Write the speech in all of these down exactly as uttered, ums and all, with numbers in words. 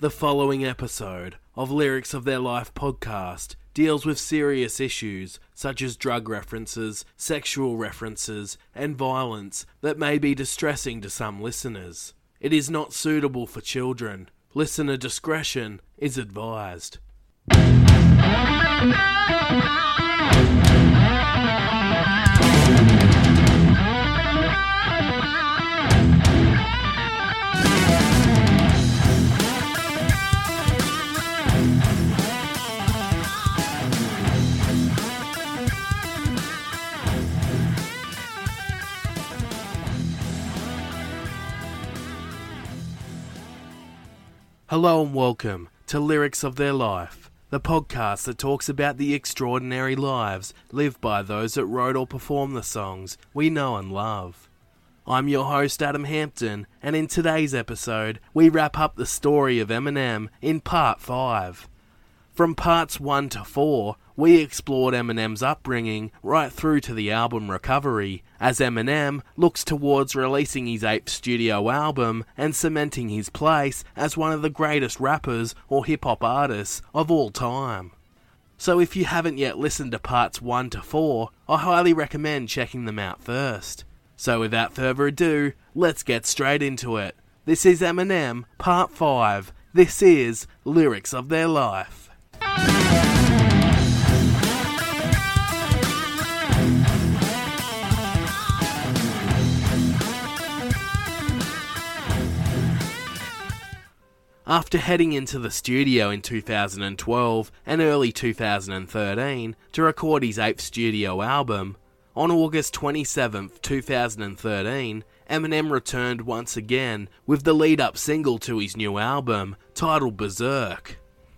The following episode of Lyrics of Their Life podcast deals with serious issues such as drug references, sexual references, and violence that may be distressing to some listeners. It is not suitable for children. Listener discretion is advised. Hello and welcome to Lyrics of Their Life, the podcast that talks about the extraordinary lives lived by those that wrote or performed the songs we know and love. I'm your host Adam Hampton, and in today's episode we wrap up the story of Eminem in part five. From parts one to four, we explored Eminem's upbringing right through to the album Recovery, as Eminem looks towards releasing his eighth studio album and cementing his place as one of the greatest rappers or hip-hop artists of all time. So if you haven't yet listened to parts one to four, I highly recommend checking them out first. So without further ado, let's get straight into it. This is Eminem, part five. This is Lyrics of Their Life. After heading into the studio in two thousand twelve and early two thousand thirteen to record his eighth studio album, on August twenty-seventh, two thousand thirteen, Eminem returned once again with the lead-up single to his new album, titled Berserk.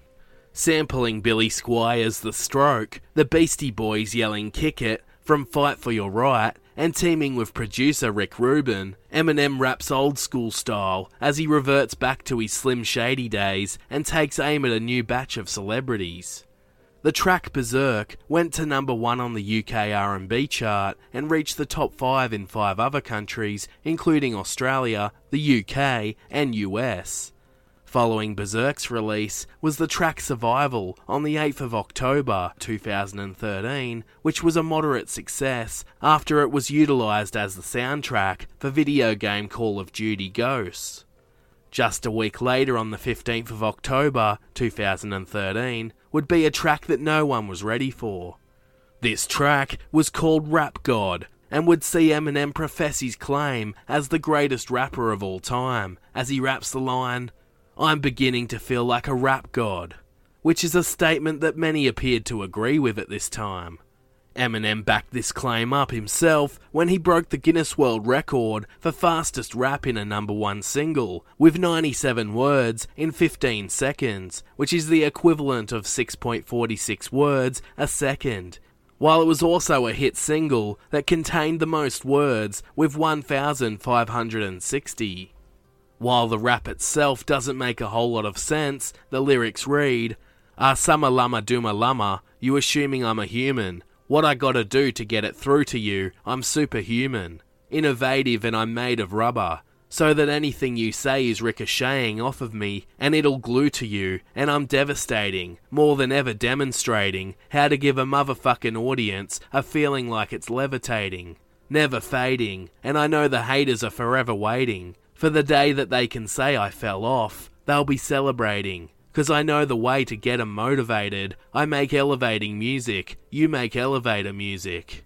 Sampling Billy Squier's The Stroke, the Beastie Boys yelling "Kick It" from Fight for Your Right, and teaming with producer Rick Rubin, Eminem raps old school style as he reverts back to his Slim Shady days and takes aim at a new batch of celebrities. The track Berserk went to number one on the U K R and B chart and reached the top five in five other countries, including Australia, the U K, and U S. Following Berserk's release was the track Survival on the eighth of October two thousand thirteen, which was a moderate success after it was utilised as the soundtrack for video game Call of Duty Ghosts. Just a week later, on the fifteenth of October two thousand thirteen, would be a track that no one was ready for. This track was called Rap God, and would see Eminem profess his claim as the greatest rapper of all time, as he raps the line, "I'm beginning to feel like a rap god," which is a statement that many appeared to agree with at this time. Eminem backed this claim up himself when he broke the Guinness World Record for fastest rap in a number one single, with ninety-seven words in fifteen seconds, which is the equivalent of six point four six words a second, while it was also a hit single that contained the most words with one thousand five hundred sixty. While the rap itself doesn't make a whole lot of sense, the lyrics read, "Ah summa lama dooma lama, you assuming I'm a human. What I gotta do to get it through to you, I'm superhuman. Innovative and I'm made of rubber, so that anything you say is ricocheting off of me and it'll glue to you, and I'm devastating, more than ever demonstrating how to give a motherfucking audience a feeling like it's levitating, never fading, and I know the haters are forever waiting for the day that they can say I fell off. They'll be celebrating, 'cause I know the way to get 'em motivated. I make elevating music, you make elevator music."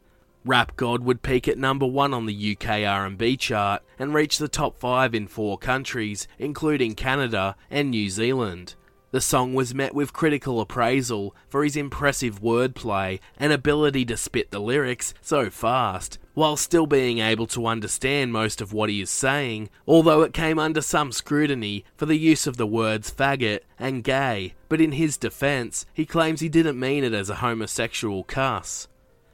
Rap God would peak at number one on the U K R and B chart and reach the top five in four countries, including Canada and New Zealand. The song was met with critical appraisal for his impressive wordplay and ability to spit the lyrics so fast, while still being able to understand most of what he is saying, although it came under some scrutiny for the use of the words faggot and gay, but in his defense, he claims he didn't mean it as a homosexual cuss.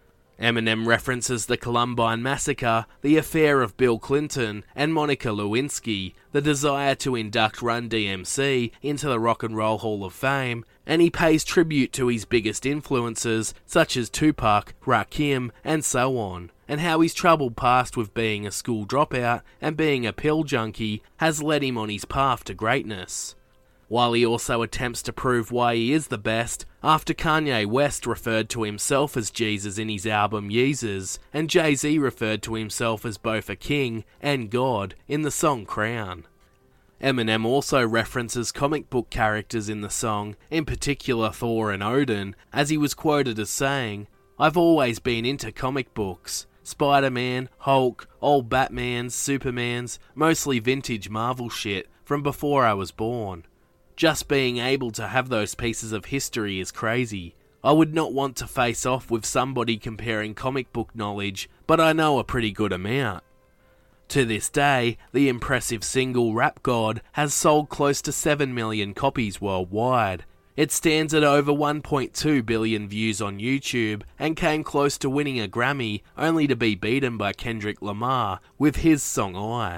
Eminem references the Columbine Massacre, the affair of Bill Clinton and Monica Lewinsky, the desire to induct Run D M C into the Rock and Roll Hall of Fame, and he pays tribute to his biggest influences such as Tupac, Rakim, and so on, and how his troubled past with being a school dropout and being a pill junkie has led him on his path to greatness. while he also attempts to prove why he is the best after Kanye West referred to himself as Jesus in his album Yeezus, and Jay-Z referred to himself as both a king and God in the song Crown. Eminem also references comic book characters in the song, in particular Thor and Odin, as he was quoted as saying, "I've always been into comic books. Spider-Man, Hulk, old Batmans, Supermans, mostly vintage Marvel shit from before I was born. Just being able to have those pieces of history is crazy. I would not want to face off with somebody comparing comic book knowledge, but I know a pretty good amount." To this day, the impressive single Rap God has sold close to seven million copies worldwide. It stands at over one point two billion views on YouTube and came close to winning a Grammy, only to be beaten by Kendrick Lamar with his song I.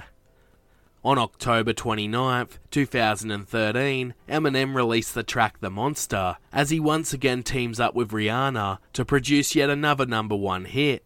On October twenty-ninth, two thousand thirteen, Eminem released the track The Monster, as he once again teams up with Rihanna to produce yet another number one hit.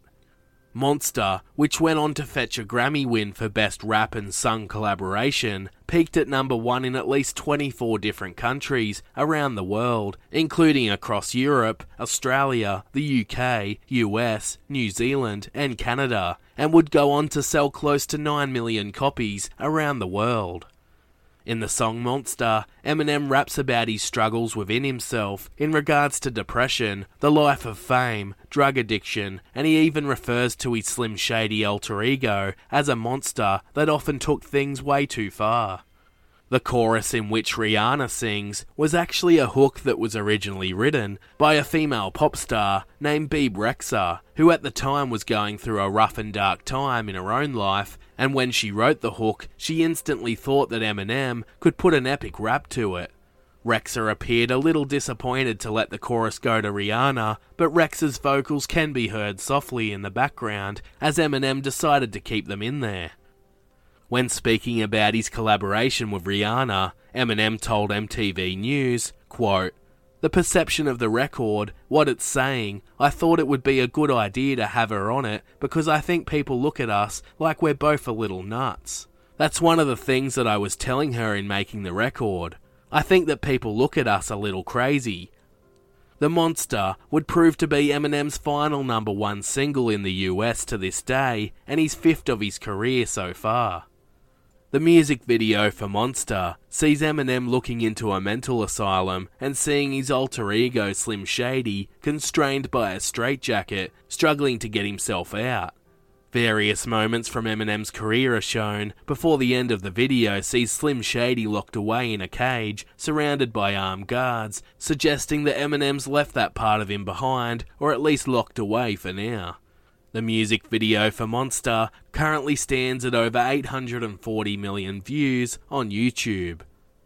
Monster, which went on to fetch a Grammy win for Best Rap and Sung Collaboration, peaked at number one in at least twenty-four different countries around the world, including across Europe, Australia, the U K, U S, New Zealand, and Canada, and would go on to sell close to nine million copies around the world. In the song Monster, Eminem raps about his struggles within himself in regards to depression, the life of fame, drug addiction, and he even refers to his Slim Shady alter ego as a monster that often took things way too far. The chorus in which Rihanna sings was actually a hook that was originally written by a female pop star named Bebe Rexha, who at the time was going through a rough and dark time in her own life, and when she wrote the hook, she instantly thought that Eminem could put an epic rap to it. Rexha appeared a little disappointed to let the chorus go to Rihanna, but Rexha's vocals can be heard softly in the background as Eminem decided to keep them in there. When speaking about his collaboration with Rihanna, Eminem told M T V News, quote, "The perception of the record, what it's saying, I thought it would be a good idea to have her on it because I think people look at us like we're both a little nuts. That's one of the things that I was telling her in making the record. I think that people look at us a little crazy." The Monster would prove to be Eminem's final number one single in the U S to this day, and his fifth of his career so far. The music video for Monster sees Eminem looking into a mental asylum and seeing his alter ego Slim Shady constrained by a straitjacket, struggling to get himself out. Various moments from Eminem's career are shown before the end of the video sees Slim Shady locked away in a cage surrounded by armed guards, suggesting that Eminem's left that part of him behind, or at least locked away for now. The music video for Monster currently stands at over eight hundred forty million views on YouTube.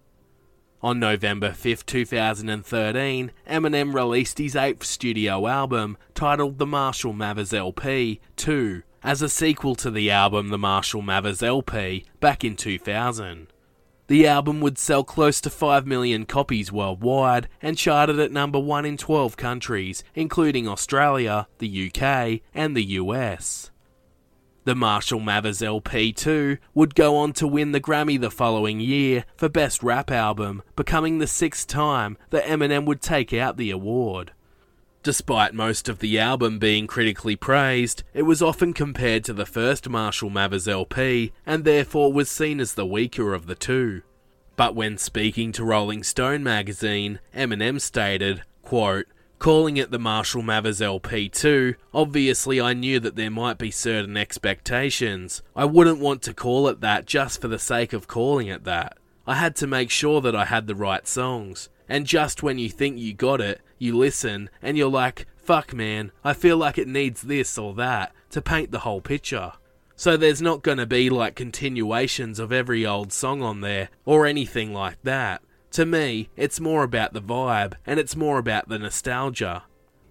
On November fifth, two thousand thirteen, Eminem released his eighth studio album, titled The Marshall Mathers L P two, as a sequel to the album The Marshall Mathers L P back in two thousand. The album would sell close to five million copies worldwide and charted at number one in twelve countries, including Australia, the U K, and the U S. The Marshall Mathers L P two would go on to win the Grammy the following year for Best Rap Album, becoming the sixth time that Eminem would take out the award. Despite most of the album being critically praised, it was often compared to the first Marshall Mathers L P, and therefore was seen as the weaker of the two. But when speaking to Rolling Stone magazine, Eminem stated, quote, "Calling it the Marshall Mathers L P two, obviously I knew that there might be certain expectations. I wouldn't want to call it that just for the sake of calling it that. I had to make sure that I had the right songs. And just when you think you got it, you listen, and you're like, fuck man, I feel like it needs this or that to paint the whole picture. So there's not gonna be like continuations of every old song on there, or anything like that. To me, it's more about the vibe, and it's more about the nostalgia."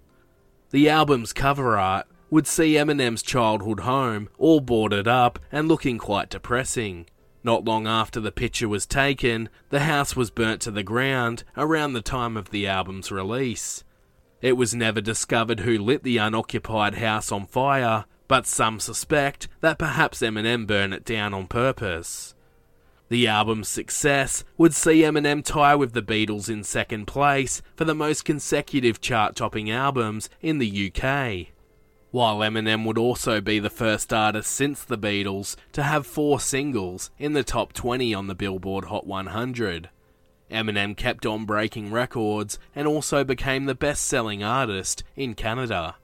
The album's cover art would see Eminem's childhood home all boarded up and looking quite depressing. Not long after the picture was taken, the house was burnt to the ground around the time of the album's release. It was never discovered who lit the unoccupied house on fire, but some suspect that perhaps Eminem burned it down on purpose. The album's success would see Eminem tie with the Beatles in second place for the most consecutive chart-topping albums in the U K. While Eminem would also be the first artist since the Beatles to have four singles in the top twenty on the Billboard Hot one hundred. Eminem kept on breaking records and also became the best-selling artist in Canada.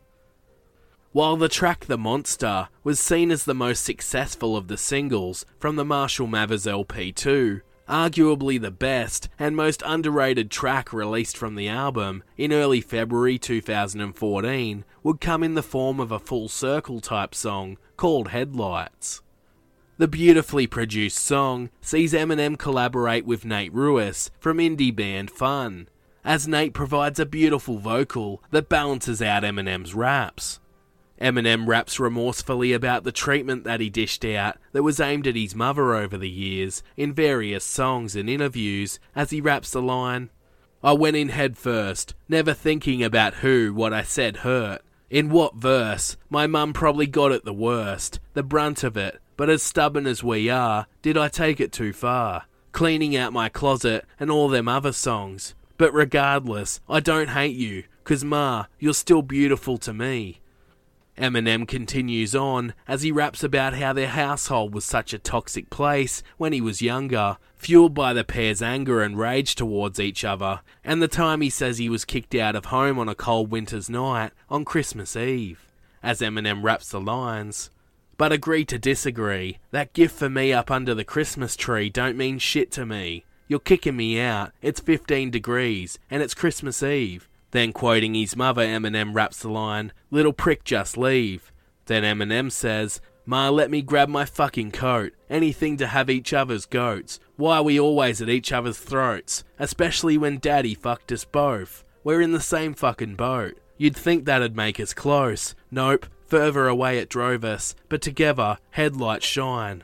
While the track The Monster was seen as the most successful of the singles from the Marshall Mathers L P two, arguably the best and most underrated track released from the album in early February two thousand fourteen would come in the form of a full circle type song called Headlights. The beautifully produced song sees Eminem collaborate with Nate Ruess from indie band Fun, as Nate provides a beautiful vocal that balances out Eminem's raps. Eminem raps remorsefully about the treatment that he dished out that was aimed at his mother over the years in various songs and interviews, as he raps the line, "I went in head first, never thinking about who what I said hurt. In what verse? My mum probably got it the worst, the brunt of it, but as stubborn as we are, did I take it too far? Cleaning out my closet and all them other songs. But regardless, I don't hate you, 'cause ma, you're still beautiful to me." Eminem continues on as he raps about how their household was such a toxic place when he was younger, fueled by the pair's anger and rage towards each other, and the time he says he was kicked out of home on a cold winter's night on Christmas Eve. As Eminem raps the lines, "But agree to disagree, that gift for me up under the Christmas tree don't mean shit to me. You're kicking me out, it's fifteen degrees, and it's Christmas Eve." Then quoting his mother, Eminem raps the line, "Little prick, just leave." Then Eminem says, "Ma, let me grab my fucking coat. Anything to have each other's goats. Why are we always at each other's throats? Especially when daddy fucked us both. We're in the same fucking boat. You'd think that'd make us close. Nope, further away it drove us, but together, headlights shine."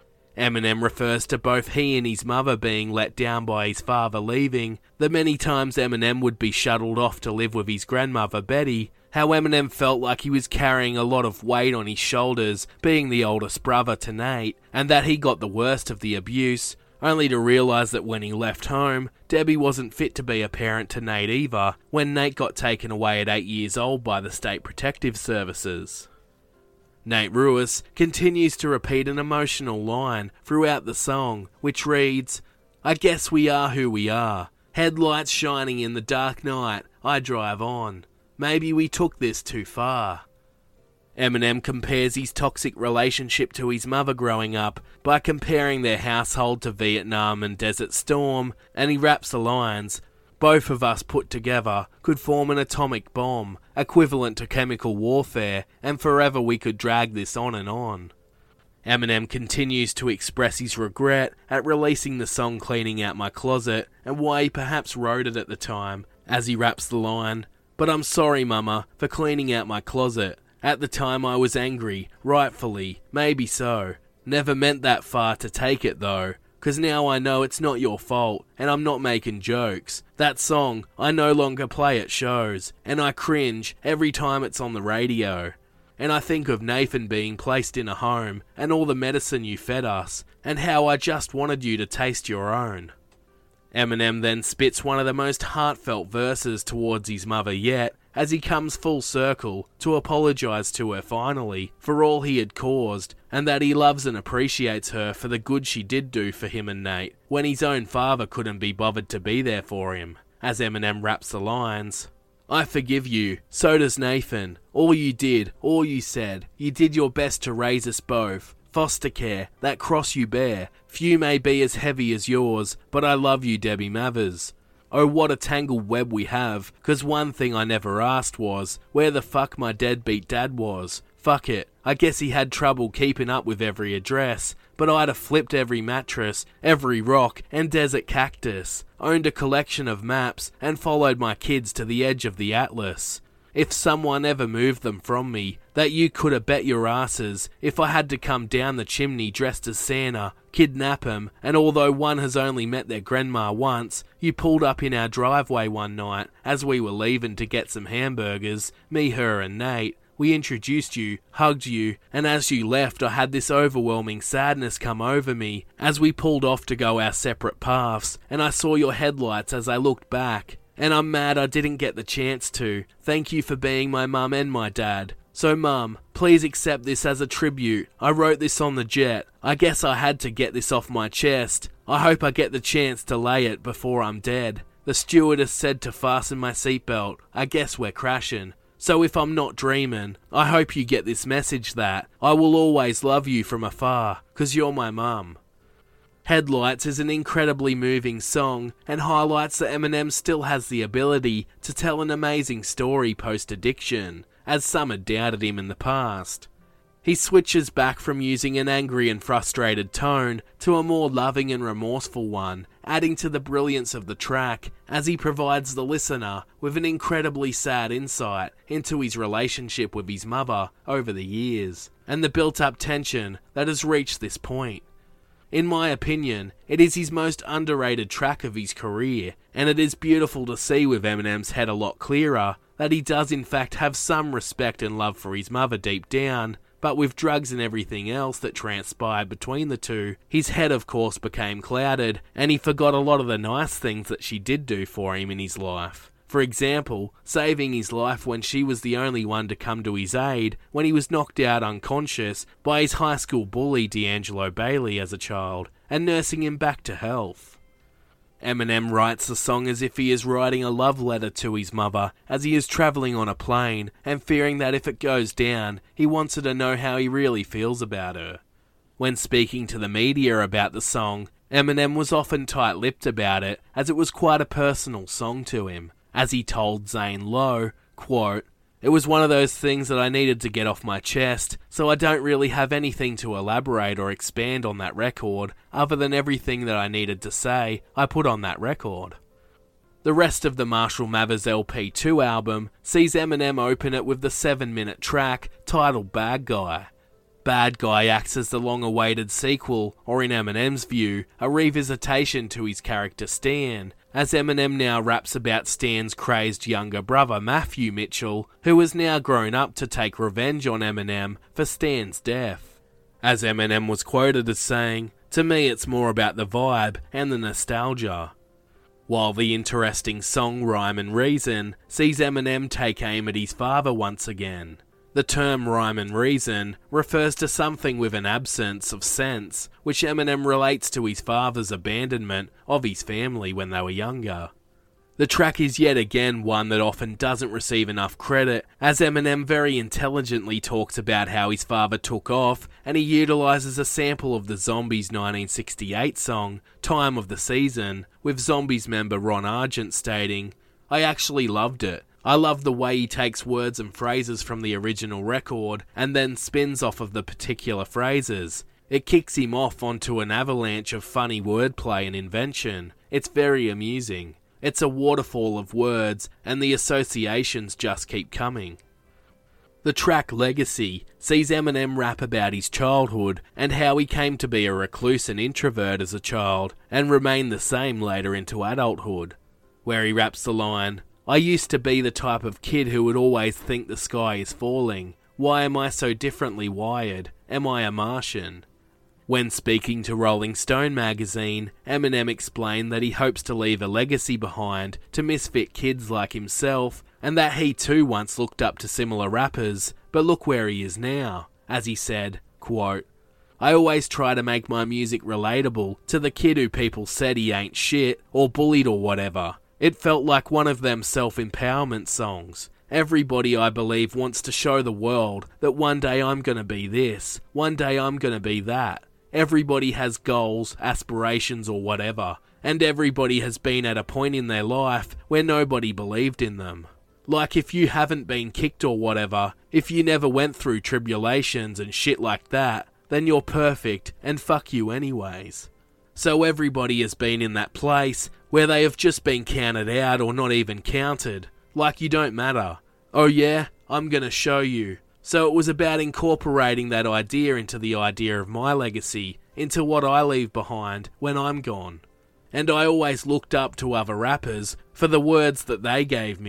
Eminem refers to both he and his mother being let down by his father leaving, the many times Eminem would be shuttled off to live with his grandmother Betty, how Eminem felt like he was carrying a lot of weight on his shoulders being the oldest brother to Nate, and that he got the worst of the abuse, only to realise that when he left home, Debbie wasn't fit to be a parent to Nate either, when Nate got taken away at eight years old by the State Protective Services. Nate Ruess continues to repeat an emotional line throughout the song, which reads, "I guess we are who we are. Headlights shining in the dark night, I drive on. Maybe we took this too far." Eminem compares his toxic relationship to his mother growing up by comparing their household to Vietnam and Desert Storm, and he raps the lines, "Both of us put together could form an atomic bomb, equivalent to chemical warfare, and forever we could drag this on and on." Eminem continues to express his regret at releasing the song Cleaning Out My Closet, and why he perhaps wrote it at the time, as he raps the line, "But I'm sorry, mama, for cleaning out my closet. At the time I was angry, rightfully, maybe so. Never meant that far to take it though. 'Cause now I know it's not your fault, and I'm not making jokes. That song, I no longer play at shows, and I cringe every time it's on the radio. And I think of Nathan being placed in a home, and all the medicine you fed us, and how I just wanted you to taste your own." Eminem then spits one of the most heartfelt verses towards his mother yet, as he comes full circle to apologise to her finally for all he had caused, and that he loves and appreciates her for the good she did do for him and Nate, when his own father couldn't be bothered to be there for him, as Eminem raps the lines, "I forgive you, so does Nathan. All you did, all you said, you did your best to raise us both. Foster care, that cross you bear, few may be as heavy as yours, but I love you, Debbie Mathers. Oh, what a tangled web we have, 'cause one thing I never asked was, where the fuck my deadbeat dad was. Fuck it, I guess he had trouble keeping up with every address, but I'd have flipped every mattress, every rock, and desert cactus, owned a collection of maps, and followed my kids to the edge of the atlas. If someone ever moved them from me, that you could have bet your asses, if I had to come down the chimney dressed as Santa, kidnap 'em, and although one has only met their grandma once, you pulled up in our driveway one night, as we were leaving to get some hamburgers, me, her and Nate, We introduced you, hugged you, and as you left I had this overwhelming sadness come over me as we pulled off to go our separate paths, and I saw your headlights as I looked back. And I'm mad I didn't get the chance to. Thank you for being my mum and my dad. So mum, please accept this as a tribute. I wrote this on the jet. I guess I had to get this off my chest. I hope I get the chance to lay it before I'm dead. The stewardess said to fasten my seatbelt. I guess we're crashing. So if I'm not dreaming, I hope you get this message that I will always love you from afar, 'cause you're my mum. Headlights is an incredibly moving song and highlights that Eminem still has the ability to tell an amazing story post-addiction, as some had doubted him in the past. He switches back from using an angry and frustrated tone to a more loving and remorseful one, adding to the brilliance of the track as he provides the listener with an incredibly sad insight into his relationship with his mother over the years, and the built-up tension that has reached this point. In my opinion, it is his most underrated track of his career, and it is beautiful to see with Eminem's head a lot clearer that he does in fact have some respect and love for his mother deep down, but with drugs and everything else that transpired between the two, his head of course became clouded, and he forgot a lot of the nice things that she did do for him in his life. For example, saving his life when she was the only one to come to his aid when he was knocked out unconscious by his high school bully D'Angelo Bailey as a child, and nursing him back to health. Eminem writes the song as if he is writing a love letter to his mother as he is travelling on a plane and fearing that if it goes down, he wants her to know how he really feels about her. When speaking to the media about the song, Eminem was often tight-lipped about it as it was quite a personal song to him. As he told Zane Lowe, quote, "It was one of those things that I needed to get off my chest, so I don't really have anything to elaborate or expand on that record, other than everything that I needed to say, I put on that record." The rest of the Marshall Mathers L P two album sees Eminem open it with the seven-minute track titled Bad Guy. Bad Guy acts as the long-awaited sequel, or in Eminem's view, a revisitation to his character Stan, as Eminem now raps about Stan's crazed younger brother Matthew Mitchell, who has now grown up to take revenge on Eminem for Stan's death. As Eminem was quoted as saying, "To me it's more about the vibe and the nostalgia." While the interesting song Rhyme and Reason sees Eminem take aim at his father once again. The term rhyme and reason refers to something with an absence of sense, which Eminem relates to his father's abandonment of his family when they were younger. The track is yet again one that often doesn't receive enough credit, as Eminem very intelligently talks about how his father took off, and he utilises a sample of the Zombies nineteen sixty-eight song, Time of the Season, with Zombies member Ron Argent stating, "I actually loved it. I love the way he takes words and phrases from the original record and then spins off of the particular phrases. It kicks him off onto an avalanche of funny wordplay and invention. It's very amusing. It's a waterfall of words and the associations just keep coming." The track Legacy sees Eminem rap about his childhood and how he came to be a recluse and introvert as a child and remained the same later into adulthood, where he raps the line, "I used to be the type of kid who would always think the sky is falling. Why am I so differently wired? Am I a Martian?" When speaking to Rolling Stone magazine, Eminem explained that he hopes to leave a legacy behind to misfit kids like himself, and that he too once looked up to similar rappers, but look where he is now. As he said, quote, "I always try to make my music relatable to the kid who people said he ain't shit, or bullied or whatever. It felt like one of them self-empowerment songs. Everybody, I believe, wants to show the world that one day I'm gonna be this, one day I'm gonna be that. Everybody has goals, aspirations or whatever, and everybody has been at a point in their life where nobody believed in them. Like if you haven't been kicked or whatever, if you never went through tribulations and shit like that, then you're perfect and fuck you anyways. So everybody has been in that place where they have just been counted out or not even counted, like you don't matter. Oh yeah, I'm gonna show you." So it was about incorporating that idea into the idea of my legacy, into what I leave behind when I'm gone. And I always looked up to other rappers for the words that they gave me.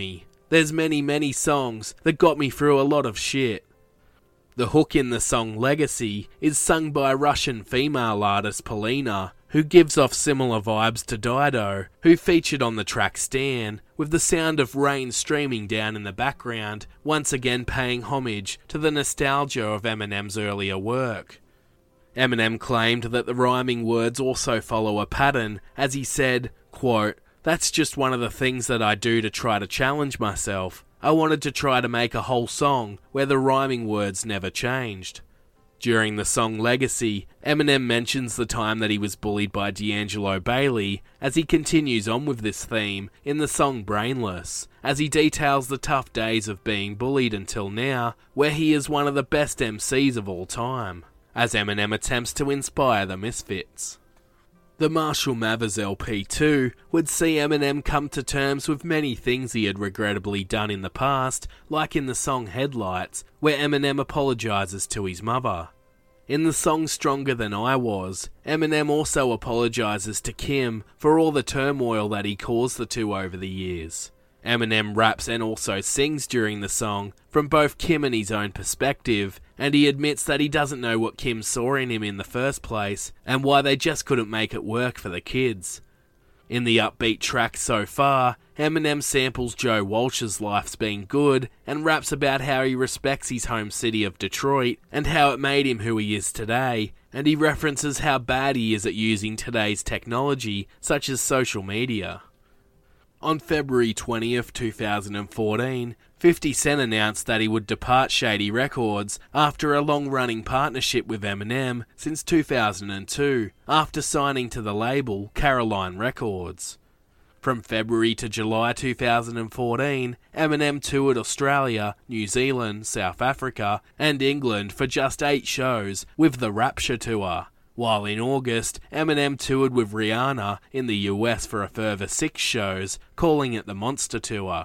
There's many, many songs that got me through a lot of shit. The hook in the song Legacy is sung by Russian female artist Polina, who gives off similar vibes to Dido, who featured on the track Stan, with the sound of rain streaming down in the background, once again paying homage to the nostalgia of Eminem's earlier work. Eminem claimed that the rhyming words also follow a pattern, as he said, quote, "That's just one of the things that I do to try to challenge myself. I wanted to try to make a whole song where the rhyming words never changed." During the song Legacy, Eminem mentions the time that he was bullied by D'Angelo Bailey, as he continues on with this theme in the song Brainless, as he details the tough days of being bullied until now, where he is one of the best M Cs of all time, as Eminem attempts to inspire the misfits. The Marshall Mathers L P two would see Eminem come to terms with many things he had regrettably done in the past, like in the song Headlights, where Eminem apologises to his mother. In the song Stronger Than I Was, Eminem also apologises to Kim for all the turmoil that he caused the two over the years. Eminem raps and also sings during the song from both Kim and his own perspective, and he admits that he doesn't know what Kim saw in him in the first place and why they just couldn't make it work for the kids. In the upbeat track So Far, Eminem samples Joe Walsh's Life's Been Good and raps about how he respects his home city of Detroit and how it made him who he is today, and he references how bad he is at using today's technology such as social media. On February twentieth, two thousand fourteen, fifty Cent announced that he would depart Shady Records after a long-running partnership with Eminem since two thousand two, after signing to the label Caroline Records. From February to July two thousand fourteen, Eminem toured Australia, New Zealand, South Africa, and England for just eight shows with the Rapture Tour, while in August, Eminem toured with Rihanna in the U S for a further six shows, calling it the Monster Tour.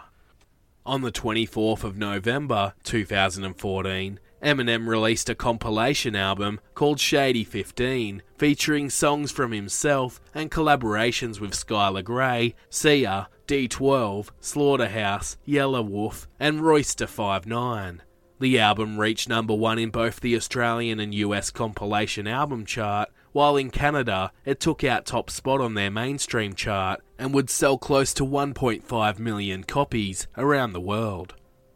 On the twenty-fourth of November two thousand fourteen, Eminem released a compilation album called Shady fifteen, featuring songs from himself and collaborations with Skylar Grey, Sia, D twelve, Slaughterhouse, Yellow Wolf, and Royce da five nine. The album reached number one in both the Australian and U S compilation album chart, while in Canada it took out top spot on their mainstream chart and would sell close to one point five million copies around the world.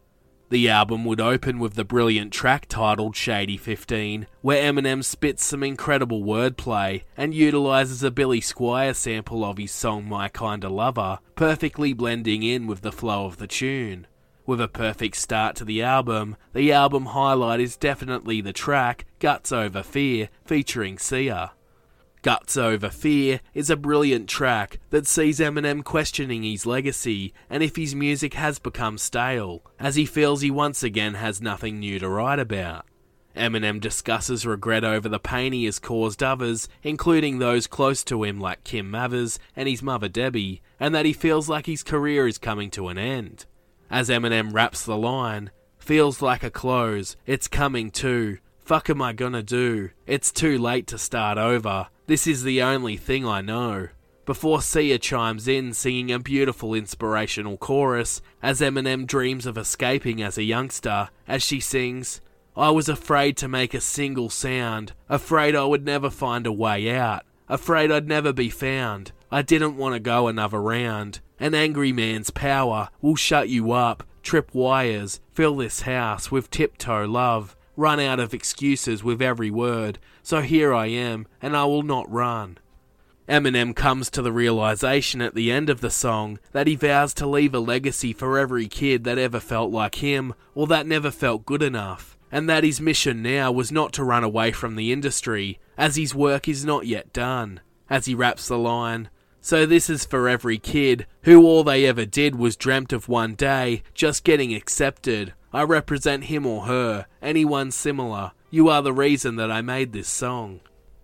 The album would open with the brilliant track titled Shady fifteen, where Eminem spits some incredible wordplay and utilises a Billy Squier sample of his song My Kinda Lover, perfectly blending in with the flow of the tune. With a perfect start to the album, the album highlight is definitely the track Guts Over Fear featuring Sia. Guts Over Fear is a brilliant track that sees Eminem questioning his legacy and if his music has become stale, as he feels he once again has nothing new to write about. Eminem discusses regret over the pain he has caused others, including those close to him like Kim Mathers and his mother Debbie, and that he feels like his career is coming to an end. As Eminem raps the line, "Feels like a close, it's coming too, fuck am I gonna do, it's too late to start over, this is the only thing I know," before Sia chimes in singing a beautiful inspirational chorus as Eminem dreams of escaping as a youngster, as she sings, "I was afraid to make a single sound, afraid I would never find a way out, afraid I'd never be found, I didn't want to go another round. An angry man's power will shut you up, trip wires, fill this house with tiptoe love, run out of excuses with every word, so here I am, and I will not run." Eminem comes to the realization at the end of the song that he vows to leave a legacy for every kid that ever felt like him or that never felt good enough, and that his mission now was not to run away from the industry, as his work is not yet done. As he raps the line, "So this is for every kid who all they ever did was dreamt of one day just getting accepted. I represent him or her, anyone similar. You are the reason that I made this song."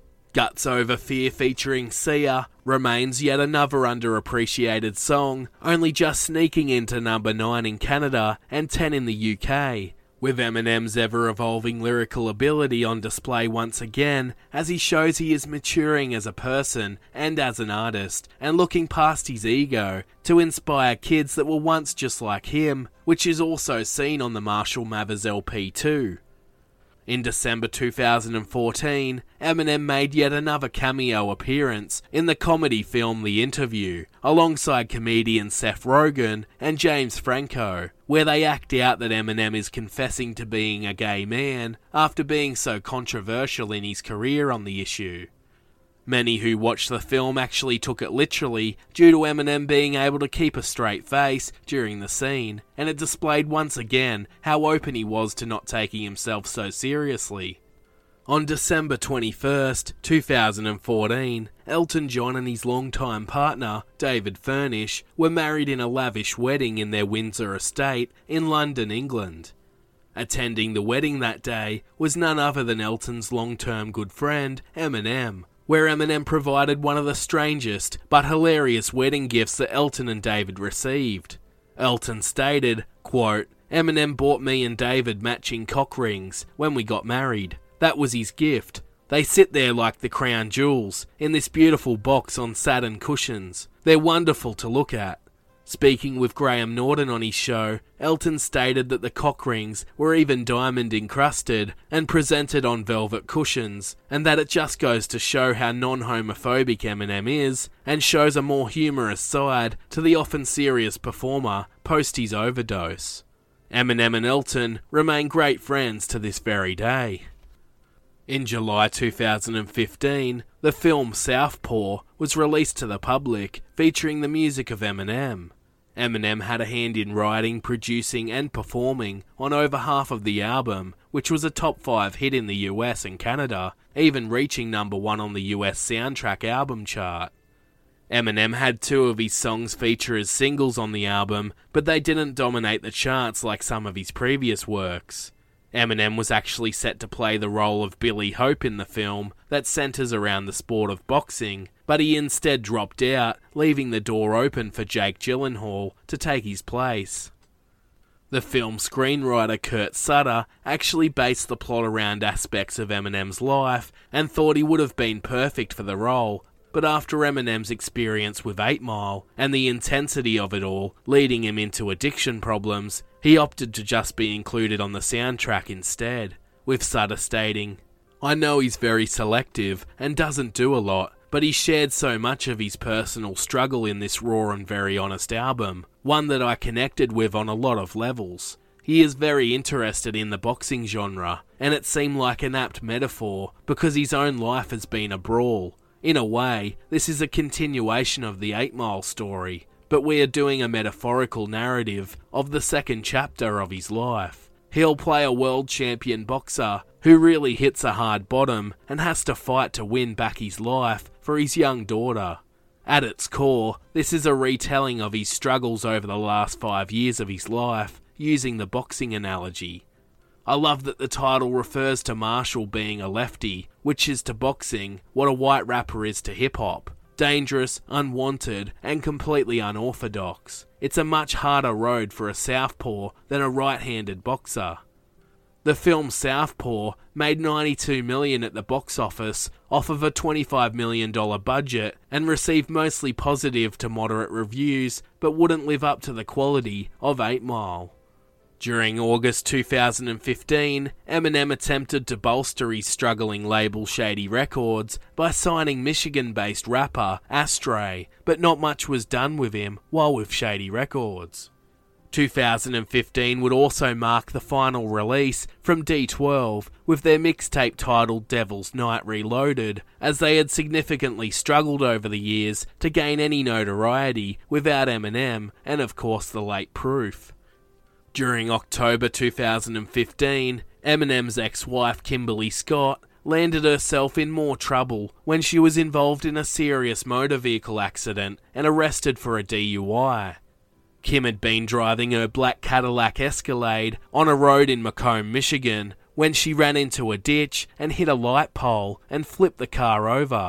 Guts Over Fear featuring Sia remains yet another underappreciated song, only just sneaking into number nine in Canada and ten in the U K, with Eminem's ever-evolving lyrical ability on display once again, as he shows he is maturing as a person and as an artist, and looking past his ego to inspire kids that were once just like him, which is also seen on the Marshall Mathers L P too. In December two thousand fourteen, Eminem made yet another cameo appearance in the comedy film The Interview, alongside comedian Seth Rogen and James Franco, where they act out that Eminem is confessing to being a gay man after being so controversial in his career on the issue. Many who watched the film actually took it literally due to Eminem being able to keep a straight face during the scene, and it displayed once again how open he was to not taking himself so seriously. On December twenty-first, two thousand fourteen, Elton John and his longtime partner, David Furnish, were married in a lavish wedding in their Windsor estate in London, England. Attending the wedding that day was none other than Elton's long-term good friend, Eminem, where Eminem provided one of the strangest but hilarious wedding gifts that Elton and David received. Elton stated, quote, "Eminem bought me and David matching cock rings when we got married. That was his gift. They sit there like the crown jewels, in this beautiful box on satin cushions. They're wonderful to look at." Speaking with Graham Norton on his show, Elton stated that the cock rings were even diamond encrusted and presented on velvet cushions, and that it just goes to show how non-homophobic Eminem is, and shows a more humorous side to the often serious performer post his overdose. Eminem and Elton remain great friends to this very day. In July two thousand fifteen, the film Southpaw was released to the public, featuring the music of Eminem. Eminem had a hand in writing, producing and performing on over half of the album, which was a top five hit in the U S and Canada, even reaching number one on the U S soundtrack album chart. Eminem had two of his songs feature as singles on the album, but they didn't dominate the charts like some of his previous works. Eminem was actually set to play the role of Billy Hope in the film that centers around the sport of boxing, but he instead dropped out, leaving the door open for Jake Gyllenhaal to take his place. The film screenwriter Kurt Sutter actually based the plot around aspects of Eminem's life and thought he would have been perfect for the role, but after Eminem's experience with eight mile and the intensity of it all leading him into addiction problems, he opted to just be included on the soundtrack instead, with Sutter stating, "I know he's very selective and doesn't do a lot, but he shared so much of his personal struggle in this raw and very honest album, one that I connected with on a lot of levels. He is very interested in the boxing genre, and it seemed like an apt metaphor because his own life has been a brawl. In a way, this is a continuation of the eight mile story, but we are doing a metaphorical narrative of the second chapter of his life. He'll play a world champion boxer who really hits a hard bottom and has to fight to win back his life for his young daughter. At its core, this is a retelling of his struggles over the last five years of his life, using the boxing analogy. I love that the title refers to Marshall being a lefty, which is to boxing what a white rapper is to hip-hop. Dangerous, unwanted, and completely unorthodox. It's a much harder road for a southpaw than a right-handed boxer. The film Southpaw made ninety-two million dollars at the box office off of a twenty-five million dollars budget and received mostly positive to moderate reviews, but wouldn't live up to the quality of eight mile. During August two thousand fifteen, Eminem attempted to bolster his struggling label Shady Records by signing Michigan-based rapper Astray, but not much was done with him while with Shady Records. two thousand fifteen would also mark the final release from D twelve, with their mixtape titled Devil's Night Reloaded, as they had significantly struggled over the years to gain any notoriety without Eminem and of course the late Proof. During October two thousand fifteen, Eminem's ex-wife Kimberly Scott landed herself in more trouble when she was involved in a serious motor vehicle accident and arrested for a D U I. Kim had been driving her black Cadillac Escalade on a road in Macomb, Michigan, when she ran into a ditch and hit a light pole and flipped the car over.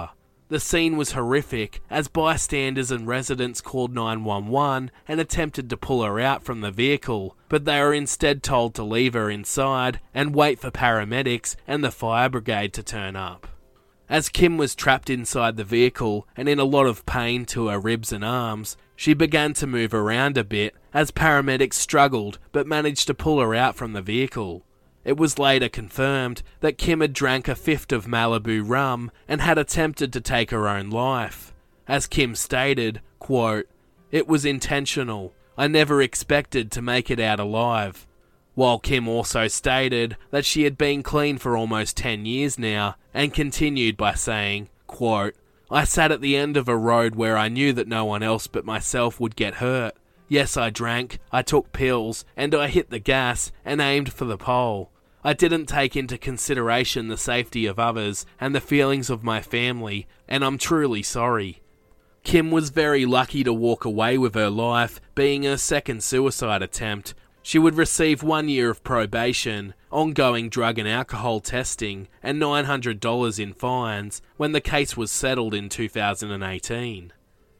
The scene was horrific as bystanders and residents called nine one one and attempted to pull her out from the vehicle, but they were instead told to leave her inside and wait for paramedics and the fire brigade to turn up. As Kim was trapped inside the vehicle and in a lot of pain to her ribs and arms, she began to move around a bit as paramedics struggled but managed to pull her out from the vehicle. It was later confirmed that Kim had drank a fifth of Malibu rum and had attempted to take her own life. As Kim stated, quote, "It was intentional. I never expected to make it out alive." While Kim also stated that she had been clean for almost ten years now and continued by saying, quote, "I sat at the end of a road where I knew that no one else but myself would get hurt. Yes, I drank, I took pills, and I hit the gas and aimed for the pole. I didn't take into consideration the safety of others and the feelings of my family, and I'm truly sorry." Kim was very lucky to walk away with her life, being her second suicide attempt. She would receive one year of probation, ongoing drug and alcohol testing, and nine hundred dollars in fines when the case was settled in two thousand eighteen.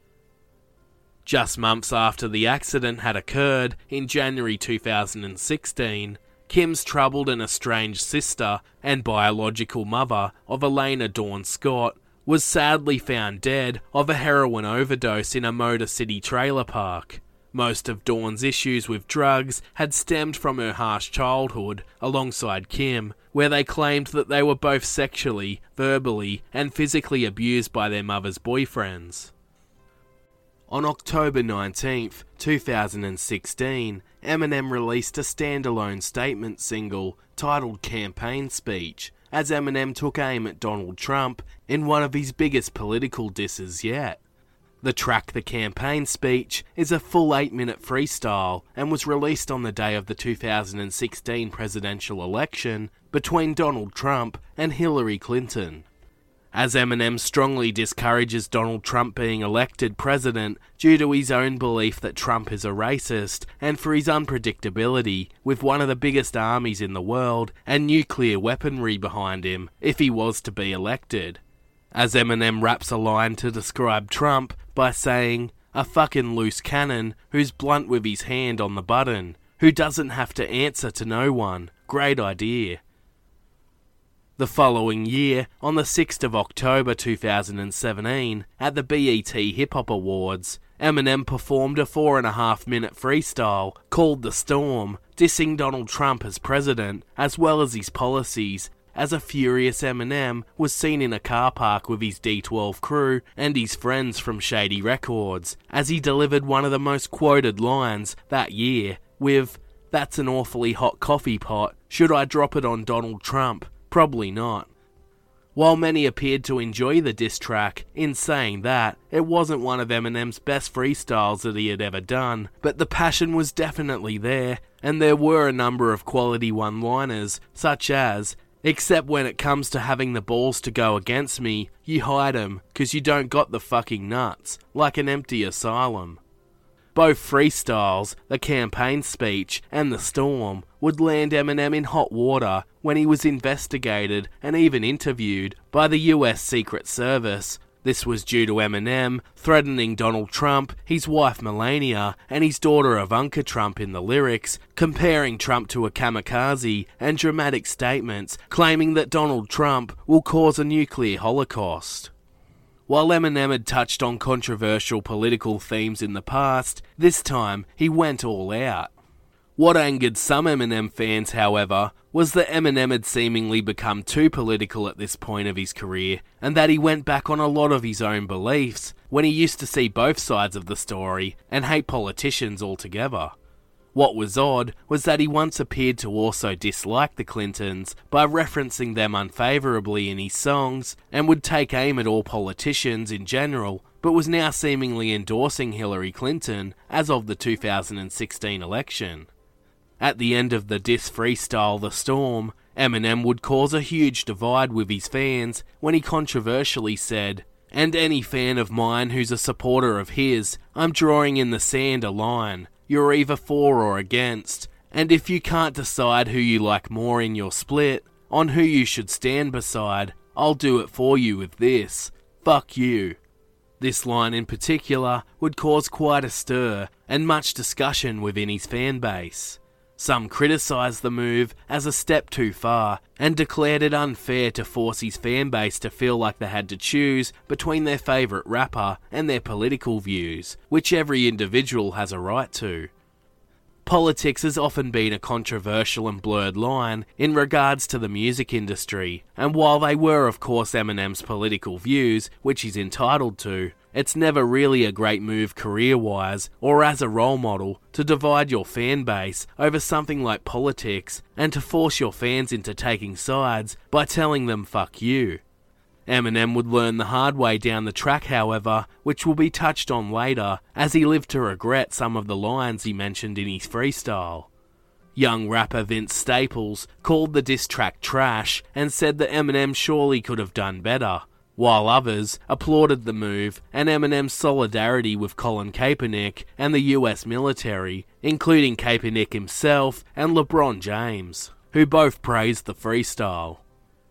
Just months after the accident had occurred, in January two thousand sixteen, Kim's troubled and estranged sister and biological mother of Elena Dawn Scott was sadly found dead of a heroin overdose in a Motor City trailer park. Most of Dawn's issues with drugs had stemmed from her harsh childhood alongside Kim, where they claimed that they were both sexually, verbally, and physically abused by their mother's boyfriends. On October nineteenth, two thousand sixteen, Eminem released a standalone statement single titled Campaign Speech, as Eminem took aim at Donald Trump in one of his biggest political disses yet. The track The Campaign Speech is a full eight minute freestyle and was released on the day of the two thousand sixteen presidential election between Donald Trump and Hillary Clinton. As Eminem strongly discourages Donald Trump being elected president due to his own belief that Trump is a racist and for his unpredictability, with one of the biggest armies in the world and nuclear weaponry behind him if he was to be elected. As Eminem raps a line to describe Trump by saying, "A fucking loose cannon who's blunt with his hand on the button, who doesn't have to answer to no one. Great idea." The following year, on the sixth of October two thousand seventeen, at the B E T Hip Hop Awards, Eminem performed a four and a half minute freestyle called The Storm, dissing Donald Trump as president, as well as his policies, as a furious Eminem was seen in a car park with his D twelve crew and his friends from Shady Records, as he delivered one of the most quoted lines that year with, "That's an awfully hot coffee pot, should I drop it on Donald Trump? Probably not." While many appeared to enjoy the diss track, in saying that, it wasn't one of Eminem's best freestyles that he had ever done, but the passion was definitely there, and there were a number of quality one-liners, such as, "Except when it comes to having the balls to go against me, you hide 'em, 'cause you don't got the fucking nuts, like an empty asylum." Both freestyles, The Campaign Speech and The Storm, would land Eminem in hot water when he was investigated and even interviewed by the U S Secret Service. This was due to Eminem threatening Donald Trump, his wife Melania, and his daughter Ivanka Trump in the lyrics, comparing Trump to a kamikaze and dramatic statements claiming that Donald Trump will cause a nuclear holocaust. While Eminem had touched on controversial political themes in the past, this time he went all out. What angered some Eminem fans, however, was that Eminem had seemingly become too political at this point of his career, and that he went back on a lot of his own beliefs, when he used to see both sides of the story and hate politicians altogether. What was odd was that he once appeared to also dislike the Clintons by referencing them unfavourably in his songs, and would take aim at all politicians in general, but was now seemingly endorsing Hillary Clinton as of the two thousand sixteen election. At the end of the diss freestyle The Storm, Eminem would cause a huge divide with his fans when he controversially said, "And any fan of mine who's a supporter of his, I'm drawing in the sand a line. You're either for or against, and if you can't decide who you like more in your split, on who you should stand beside, I'll do it for you with this. "Fuck you." This line in particular would cause quite a stir and much discussion within his fan base. Some criticised the move as a step too far and declared it unfair to force his fan base to feel like they had to choose between their favourite rapper and their political views, which every individual has a right to. Politics has often been a controversial and blurred line in regards to the music industry, and while they were of course Eminem's political views, which he's entitled to, it's never really a great move career-wise or as a role model to divide your fan base over something like politics and to force your fans into taking sides by telling them fuck you. Eminem would learn the hard way down the track, however, which will be touched on later, as he lived to regret some of the lines he mentioned in his freestyle. Young rapper Vince Staples called the diss track trash and said that Eminem surely could have done better, while others applauded the move and Eminem's solidarity with Colin Kaepernick and the U S military, including Kaepernick himself and LeBron James, who both praised the freestyle.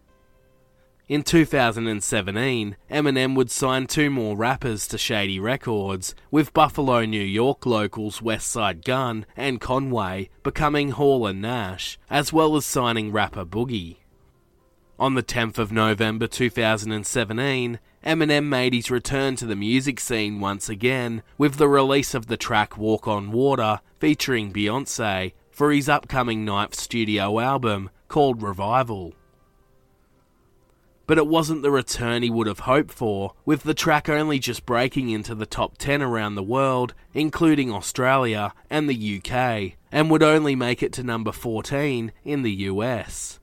In two thousand seventeen, Eminem would sign two more rappers to Shady Records, with Buffalo, New York locals Westside Gunn and Conway becoming Hall and Nash, as well as signing rapper Boogie. On the tenth of November two thousand seventeen, Eminem made his return to the music scene once again with the release of the track Walk on Water featuring Beyonce for his upcoming ninth studio album called Revival. But it wasn't the return he would have hoped for, with the track only just breaking into the top ten around the world, including Australia and the U K, and would only make it to number fourteen in the U S.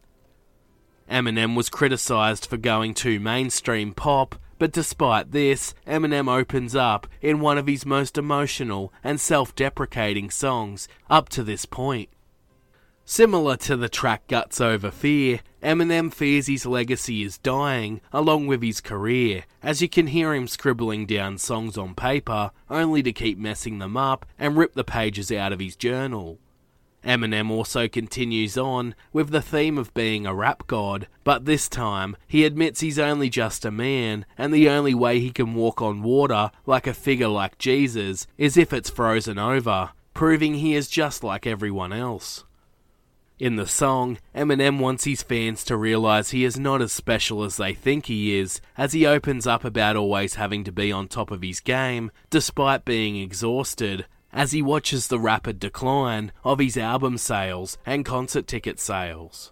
Eminem was criticised for going too mainstream pop, but despite this, Eminem opens up in one of his most emotional and self-deprecating songs up to this point. Similar to the track Guts Over Fear, Eminem fears his legacy is dying along with his career, as you can hear him scribbling down songs on paper only to keep messing them up and rip the pages out of his journal. Eminem also continues on with the theme of being a rap god, but this time he admits he's only just a man, and the only way he can walk on water like a figure like Jesus is if it's frozen over, proving he is just like everyone else. In the song, Eminem wants his fans to realise he is not as special as they think he is, as he opens up about always having to be on top of his game, despite being exhausted, as he watches the rapid decline of his album sales and concert ticket sales.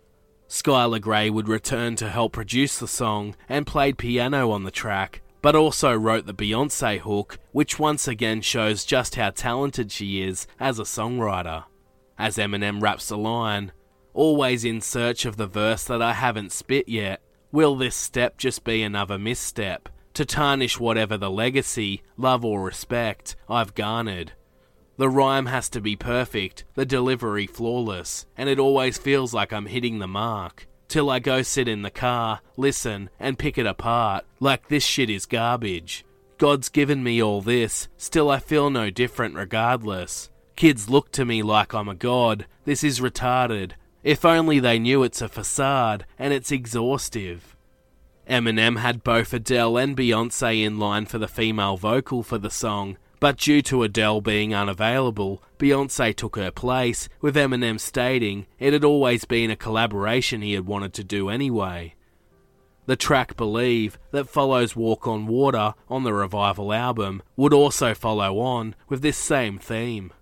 Skylar Grey would return to help produce the song and played piano on the track, but also wrote the Beyonce hook, which once again shows just how talented she is as a songwriter. As Eminem raps the line, "Always in search of the verse that I haven't spit yet. Will this step just be another misstep to tarnish whatever the legacy, love or respect I've garnered? The rhyme has to be perfect, the delivery flawless, and it always feels like I'm hitting the mark. Till I go sit in the car, listen, and pick it apart, like this shit is garbage. God's given me all this, still I feel no different regardless. Kids look to me like I'm a god, this is retarded. If only they knew it's a facade, and it's exhaustive." Eminem had both Adele and Beyonce in line for the female vocal for the song, but due to Adele being unavailable, Beyonce took her place, with Eminem stating it had always been a collaboration he had wanted to do anyway. The track Believe, that follows Walk on Water on the Revival album, would also follow on with this same theme.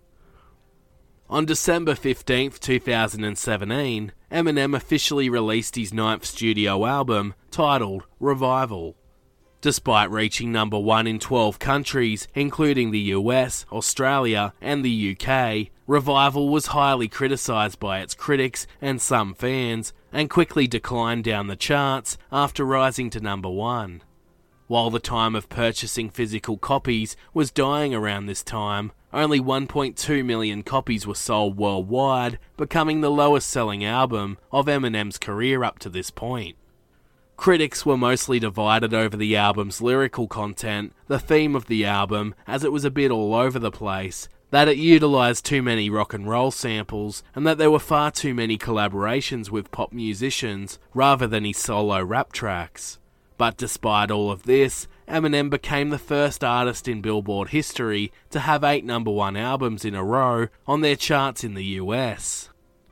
On December fifteenth, two thousand seventeen, Eminem officially released his ninth studio album, titled Revival. Despite reaching number one in twelve countries, including the U S, Australia, and the U K, Revival was highly criticised by its critics and some fans, and quickly declined down the charts after rising to number one. While the time of purchasing physical copies was dying around this time, only one point two million copies were sold worldwide, becoming the lowest selling album of Eminem's career up to this point. Critics were mostly divided over the album's lyrical content, the theme of the album, as it was a bit all over the place, that it utilised too many rock and roll samples, and that there were far too many collaborations with pop musicians rather than his solo rap tracks. But despite all of this, Eminem became the first artist in Billboard history to have eight number one albums in a row on their charts in the U S.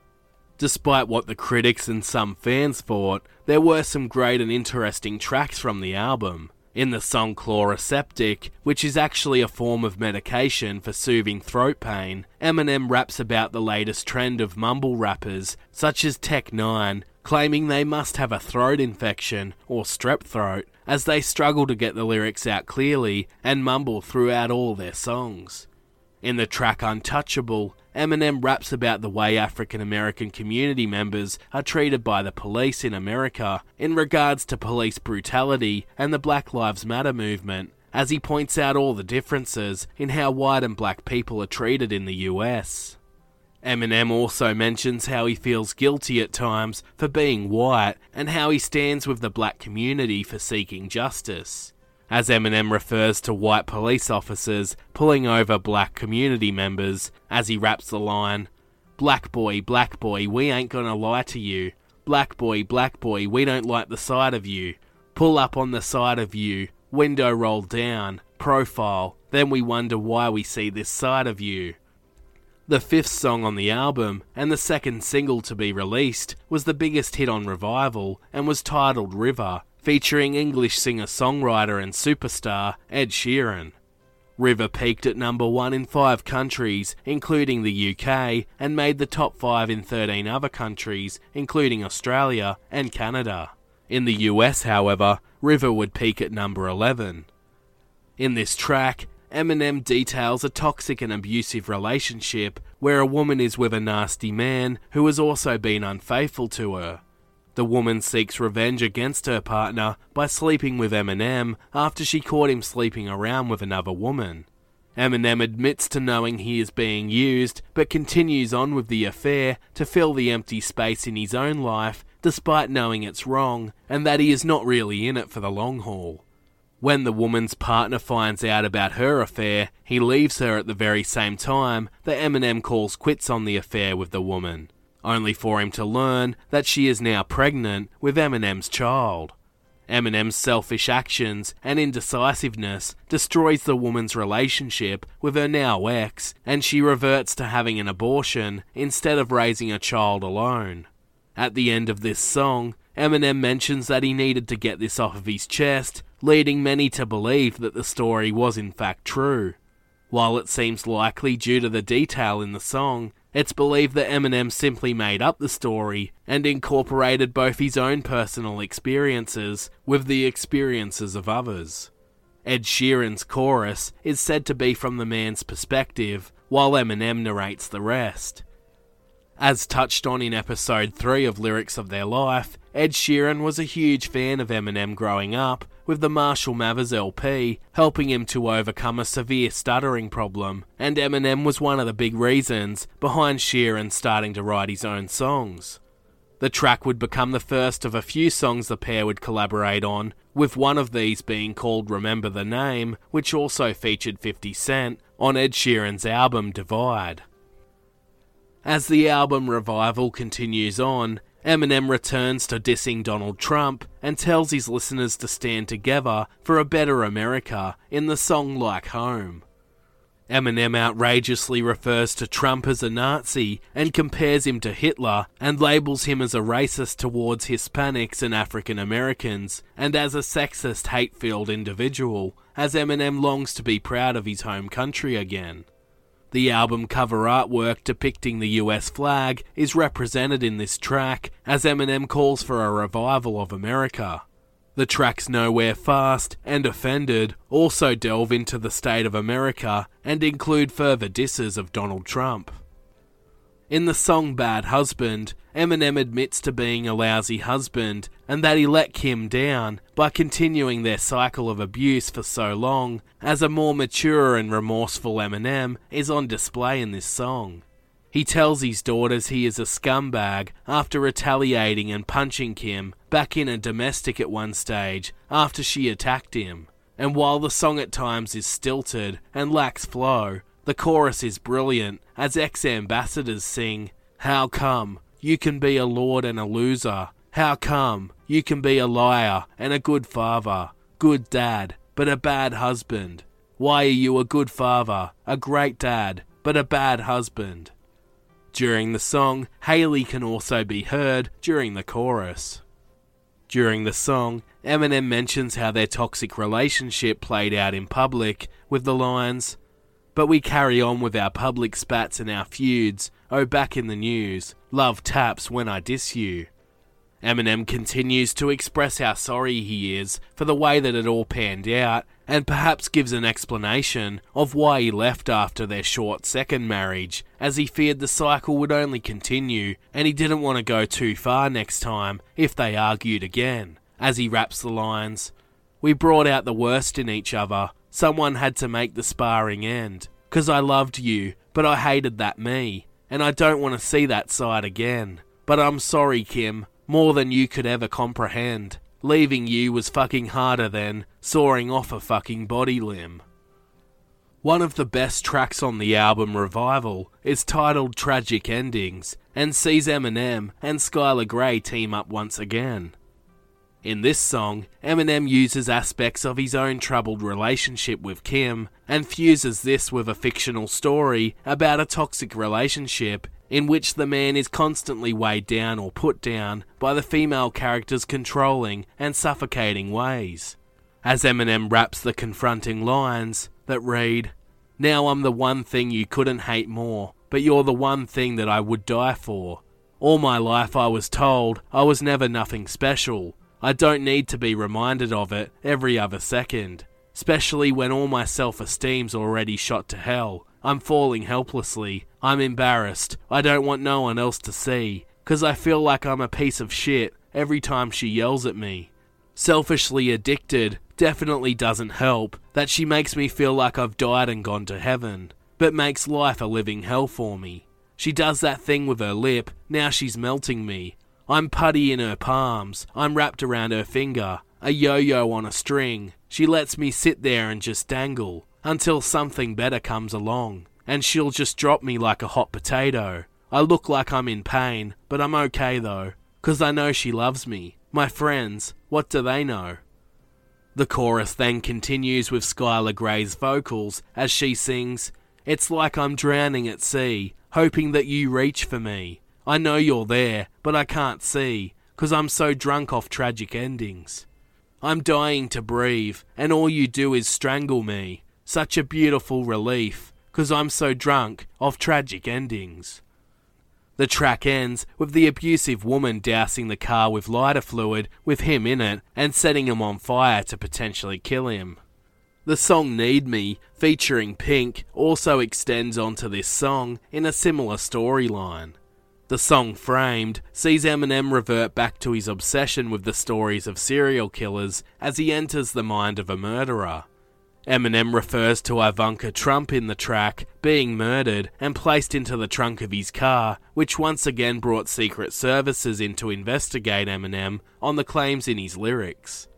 Despite what the critics and some fans thought, there were some great and interesting tracks from the album. In the song Chloraseptic, which is actually a form of medication for soothing throat pain, Eminem raps about the latest trend of mumble rappers, such as Tech Nine, claiming they must have a throat infection, or strep throat, as they struggle to get the lyrics out clearly and mumble throughout all their songs. In the track Untouchable, Eminem raps about the way African American community members are treated by the police in America in regards to police brutality and the Black Lives Matter movement, as he points out all the differences in how white and black people are treated in the U S. Eminem also mentions how he feels guilty at times for being white and how he stands with the black community for seeking justice, as Eminem refers to white police officers pulling over black community members as he raps the line, "Black boy, black boy, we ain't gonna lie to you. Black boy, black boy, we don't like the sight of you. Pull up on the side of you, window rolled down, profile, then we wonder why we see this side of you." The fifth song on the album, and the second single to be released, was the biggest hit on Revival and was titled River, featuring English singer-songwriter and superstar Ed Sheeran. River peaked at number one in five countries, including the U K, and made the top five in thirteen other countries, including Australia and Canada. In the U S, however, River would peak at number eleven. In this track, Eminem details a toxic and abusive relationship where a woman is with a nasty man who has also been unfaithful to her. The woman seeks revenge against her partner by sleeping with Eminem after she caught him sleeping around with another woman. Eminem admits to knowing he is being used, but continues on with the affair to fill the empty space in his own life, despite knowing it's wrong, and that he is not really in it for the long haul. When the woman's partner finds out about her affair, he leaves her at the very same time that Eminem calls quits on the affair with the woman, only for him to learn that she is now pregnant with Eminem's child. Eminem's selfish actions and indecisiveness destroys the woman's relationship with her now ex, and she reverts to having an abortion instead of raising a child alone. At the end of this song, Eminem mentions that he needed to get this off of his chest, leading many to believe that the story was in fact true. While it seems likely due to the detail in the song, it's believed that Eminem simply made up the story and incorporated both his own personal experiences with the experiences of others. Ed Sheeran's chorus is said to be from the man's perspective, while Eminem narrates the rest. As touched on in episode three of Lyrics of Their Life, Ed Sheeran was a huge fan of Eminem growing up, with the Marshall Mathers L P helping him to overcome a severe stuttering problem, and Eminem was one of the big reasons behind Sheeran starting to write his own songs. The track would become the first of a few songs the pair would collaborate on, with one of these being called Remember the Name, which also featured fifty Cent on Ed Sheeran's album Divide. As the album Revival continues on, Eminem returns to dissing Donald Trump and tells his listeners to stand together for a better America in the song Like Home. Eminem outrageously refers to Trump as a Nazi and compares him to Hitler and labels him as a racist towards Hispanics and African Americans and as a sexist, hate-filled individual, as Eminem longs to be proud of his home country again. The album cover artwork depicting the U S flag is represented in this track as Eminem calls for a revival of America. The tracks Nowhere Fast and Offended also delve into the state of America and include further disses of Donald Trump. In the song Bad Husband, Eminem admits to being a lousy husband and that he let Kim down by continuing their cycle of abuse for so long, as a more mature and remorseful Eminem is on display in this song. He tells his daughters he is a scumbag after retaliating and punching Kim back in a domestic at one stage after she attacked him. And while the song at times is stilted and lacks flow, the chorus is brilliant as ex-ambassadors sing, "How come? You can be a lord and a loser. How come you can be a liar and a good father, good dad, but a bad husband? Why are you a good father, a great dad, but a bad husband? During the song, Hayley can also be heard during the chorus. During the song, Eminem mentions how their toxic relationship played out in public with the lines, "But we carry on with our public spats and our feuds, oh back in the news, love taps when I diss you." Eminem continues to express how sorry he is for the way that it all panned out, and perhaps gives an explanation of why he left after their short second marriage, as he feared the cycle would only continue and he didn't want to go too far next time if they argued again. As he raps the lines, "We brought out the worst in each other, someone had to make the sparring end, 'cause I loved you, but I hated that me, and I don't want to see that side again. But I'm sorry, Kim, more than you could ever comprehend. Leaving you was fucking harder than sawing off a fucking body limb." One of the best tracks on the album Revival is titled Tragic Endings, and sees Eminem and Skylar Grey team up once again. In this song, Eminem uses aspects of his own troubled relationship with Kim and fuses this with a fictional story about a toxic relationship in which the man is constantly weighed down or put down by the female character's controlling and suffocating ways. As Eminem raps the confronting lines that read, "Now I'm the one thing you couldn't hate more, but you're the one thing that I would die for. All my life I was told I was never nothing special. I don't need to be reminded of it every other second, especially when all my self-esteem's already shot to hell. I'm falling helplessly. I'm embarrassed. I don't want no one else to see, 'cause I feel like I'm a piece of shit every time she yells at me. Selfishly addicted definitely doesn't help that she makes me feel like I've died and gone to heaven, but makes life a living hell for me. She does that thing with her lip, now she's melting me. I'm putty in her palms, I'm wrapped around her finger, a yo-yo on a string. She lets me sit there and just dangle until something better comes along, and she'll just drop me like a hot potato. I look like I'm in pain, but I'm okay though, 'cause I know she loves me. My friends, what do they know?" The chorus then continues with Skylar Grey's vocals as she sings, "It's like I'm drowning at sea, hoping that you reach for me. I know you're there, but I can't see, 'cause I'm so drunk off tragic endings. I'm dying to breathe, and all you do is strangle me. Such a beautiful relief, 'cause I'm so drunk off tragic endings." The track ends with the abusive woman dousing the car with lighter fluid with him in it and setting him on fire to potentially kill him. The song Need Me, featuring Pink, also extends onto this song in a similar storyline. The song Framed sees Eminem revert back to his obsession with the stories of serial killers as he enters the mind of a murderer. Eminem refers to Ivanka Trump in the track being murdered and placed into the trunk of his car, which once again brought Secret Services in to investigate Eminem on the claims in his lyrics.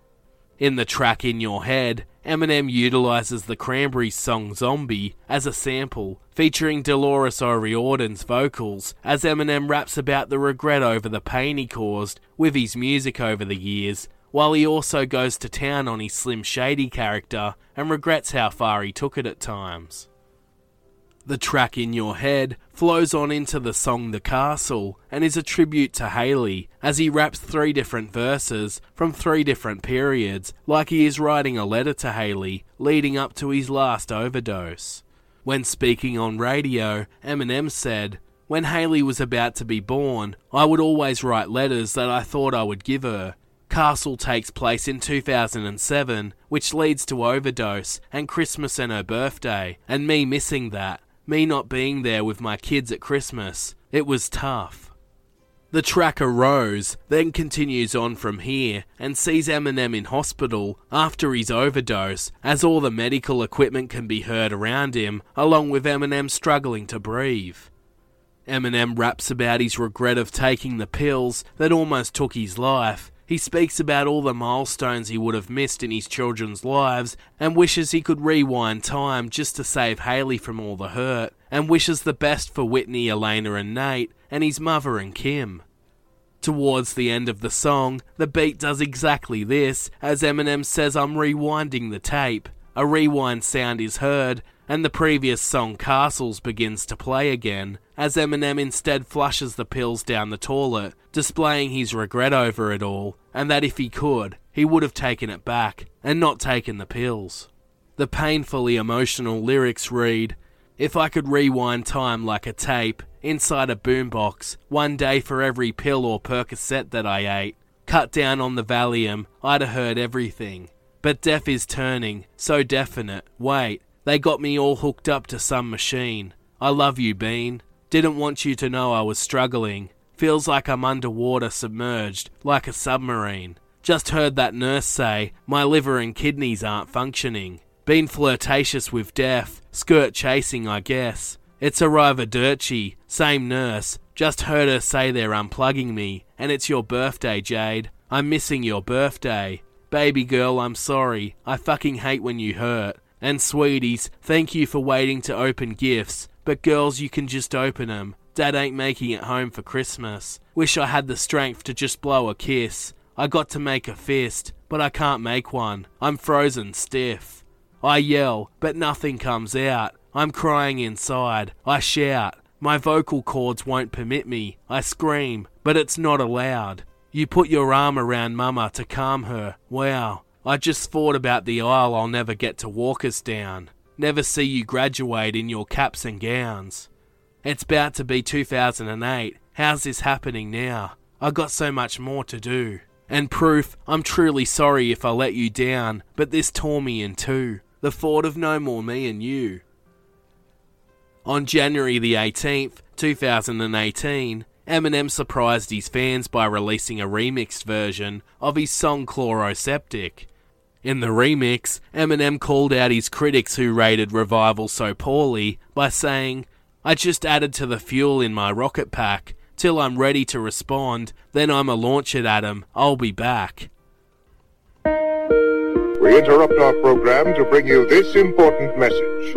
In the track In Your Head, Eminem utilizes the Cranberries song Zombie as a sample, featuring Dolores O'Riordan's vocals as Eminem raps about the regret over the pain he caused with his music over the years, while he also goes to town on his Slim Shady character and regrets how far he took it at times. The track In Your Head flows on into the song The Castle and is a tribute to Hayley as he raps three different verses from three different periods like he is writing a letter to Hayley leading up to his last overdose. When speaking on radio, Eminem said, "When Hayley was about to be born, I would always write letters that I thought I would give her. Castle takes place in two thousand seven, which leads to overdose and Christmas and her birthday, and me missing that. Me not being there with my kids at Christmas. It was tough." The track Arose then continues on from here and sees Eminem in hospital after his overdose as all the medical equipment can be heard around him, along with Eminem struggling to breathe. Eminem raps about his regret of taking the pills that almost took his life. He speaks about all the milestones he would have missed in his children's lives and wishes he could rewind time just to save Hayley from all the hurt, and wishes the best for Whitney, Elena and Nate, and his mother and Kim. Towards the end of the song, the beat does exactly this, as Eminem says I'm rewinding the tape. A rewind sound is heard, and the previous song Castles begins to play again, as Eminem instead flushes the pills down the toilet, displaying his regret over it all, and that if he could, he would have taken it back, and not taken the pills. The painfully emotional lyrics read, "If I could rewind time like a tape, inside a boombox, one day for every pill or Percocet that I ate, cut down on the Valium, I'd have heard everything. But deaf is turning, so definite, wait, they got me all hooked up to some machine. I love you, Bean. Didn't want you to know I was struggling. Feels like I'm underwater submerged, like a submarine. Just heard that nurse say, my liver and kidneys aren't functioning. Been flirtatious with death, skirt chasing I guess. It's arriva dirty, same nurse, just heard her say they're unplugging me, and it's your birthday, Jade. I'm missing your birthday. Baby girl, I'm sorry, I fucking hate when you hurt. And sweeties, thank you for waiting to open gifts, but girls you can just open 'em. Dad ain't making it home for Christmas. Wish I had the strength to just blow a kiss. I got to make a fist, but I can't make one. I'm frozen stiff. I yell, but nothing comes out. I'm crying inside. I shout. My vocal cords won't permit me. I scream, but it's not allowed. You put your arm around Mama to calm her. Wow. I just thought about the aisle I'll never get to walk us down. Never see you graduate in your caps and gowns. It's about to be two thousand eight. How's this happening now? I got so much more to do. And proof, I'm truly sorry if I let you down, but this tore me in two. The thought of no more me and you. On January the eighteenth, two thousand eighteen, Eminem surprised his fans by releasing a remixed version of his song Chloroseptic. In the remix, Eminem called out his critics who rated Revival so poorly by saying, I just added to the fuel in my rocket pack. Till I'm ready to respond, then I'ma launch it at 'em. I'll be back. We interrupt our program to bring you this important message.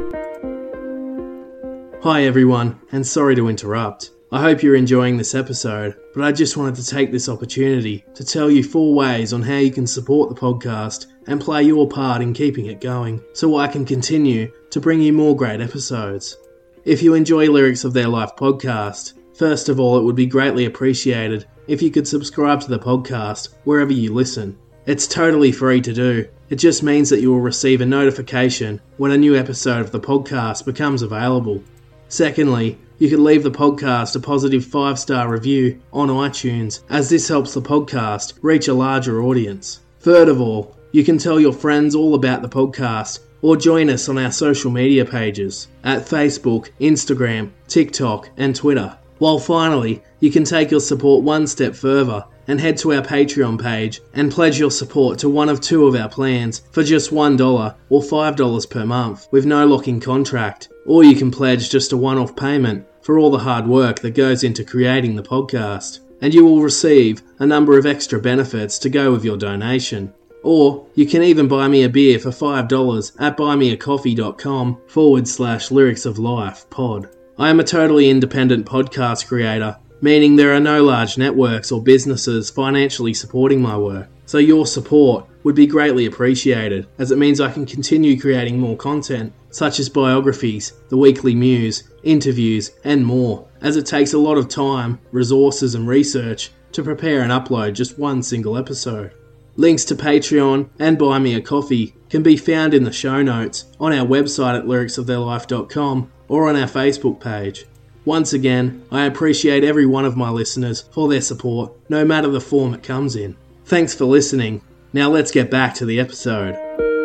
Hi everyone, and sorry to interrupt. I hope you're enjoying this episode, but I just wanted to take this opportunity to tell you four ways on how you can support the podcast and play your part in keeping it going, so I can continue to bring you more great episodes. If you enjoy Lyrics of Their Life podcast, first of all, it would be greatly appreciated if you could subscribe to the podcast wherever you listen. It's totally free to do. It just means that you will receive a notification when a new episode of the podcast becomes available. Secondly, you can leave the podcast a positive five-star review on iTunes, as this helps the podcast reach a larger audience. Third of all, you can tell your friends all about the podcast or join us on our social media pages at Facebook, Instagram, TikTok and Twitter. While finally, you can take your support one step further and head to our Patreon page and pledge your support to one of two of our plans for just one dollar or five dollars per month with no locking contract. Or you can pledge just a one-off payment for all the hard work that goes into creating the podcast, and you will receive a number of extra benefits to go with your donation. Or you can even buy me a beer for five dollars at buymeacoffee.com forward slash lyrics of life pod. I am a totally independent podcast creator, meaning there are no large networks or businesses financially supporting my work. So your support would be greatly appreciated, as it means I can continue creating more content, such as biographies, the weekly muse, interviews, and more, as it takes a lot of time, resources and research to prepare and upload just one single episode. Links to Patreon and Buy Me a Coffee can be found in the show notes on our website at lyrics of their life dot com or on our Facebook page. Once again, I appreciate every one of my listeners for their support, no matter the form it comes in. Thanks for listening. Now let's get back to the episode.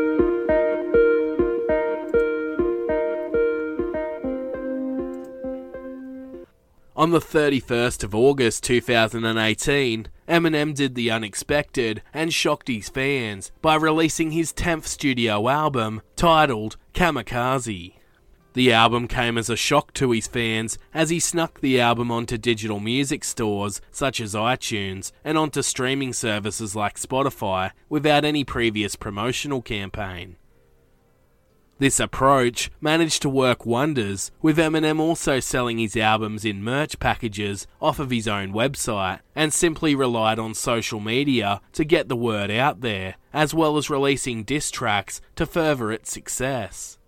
On the thirty-first of August two thousand eighteen, Eminem did the unexpected and shocked his fans by releasing his tenth studio album titled Kamikaze. The album came as a shock to his fans as he snuck the album onto digital music stores such as iTunes and onto streaming services like Spotify without any previous promotional campaign. This approach managed to work wonders, with Eminem also selling his albums in merch packages off of his own website, and simply relied on social media to get the word out there, as well as releasing diss tracks to further its success.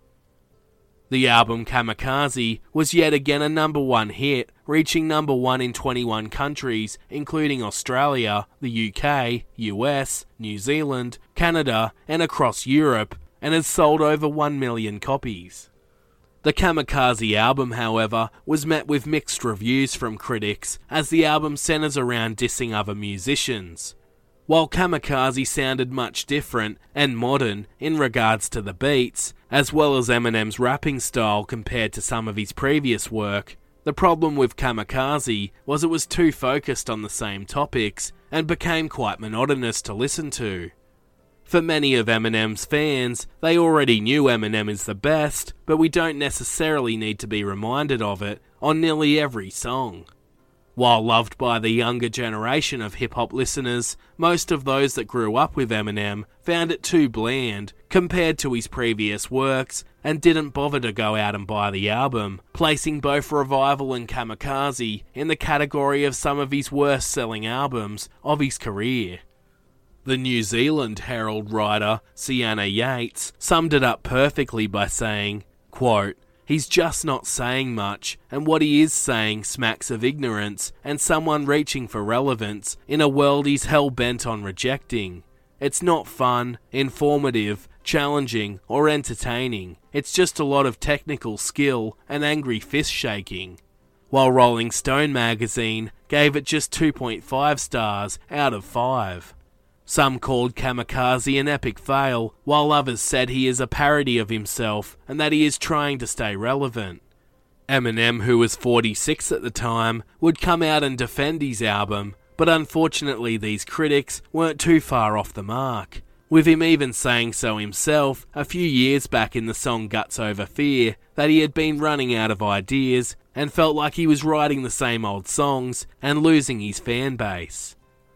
The album Kamikaze was yet again a number one hit, reaching number one in twenty-one countries, including Australia, the U K, U S, New Zealand, Canada, and across Europe, and has sold over one million copies. The Kamikaze album, however, was met with mixed reviews from critics, as the album centers around dissing other musicians. While Kamikaze sounded much different and modern in regards to the beats, as well as Eminem's rapping style compared to some of his previous work, the problem with Kamikaze was it was too focused on the same topics and became quite monotonous to listen to. For many of Eminem's fans, they already knew Eminem is the best, but we don't necessarily need to be reminded of it on nearly every song. While loved by the younger generation of hip-hop listeners, most of those that grew up with Eminem found it too bland compared to his previous works and didn't bother to go out and buy the album, placing both Revival and Kamikaze in the category of some of his worst-selling albums of his career. The New Zealand Herald writer Sienna Yates summed it up perfectly by saying, quote, "He's just not saying much, and what he is saying smacks of ignorance and someone reaching for relevance in a world he's hell-bent on rejecting. It's not fun, informative, challenging, or entertaining. It's just a lot of technical skill and angry fist-shaking." While Rolling Stone magazine gave it just two point five stars out of five. Some called Kamikaze an epic fail, while others said he is a parody of himself and that he is trying to stay relevant. Eminem, who was forty-six at the time, would come out and defend his album, but unfortunately these critics weren't too far off the mark, with him even saying so himself a few years back in the song Guts Over Fear, that he had been running out of ideas and felt like he was writing the same old songs and losing his fan base.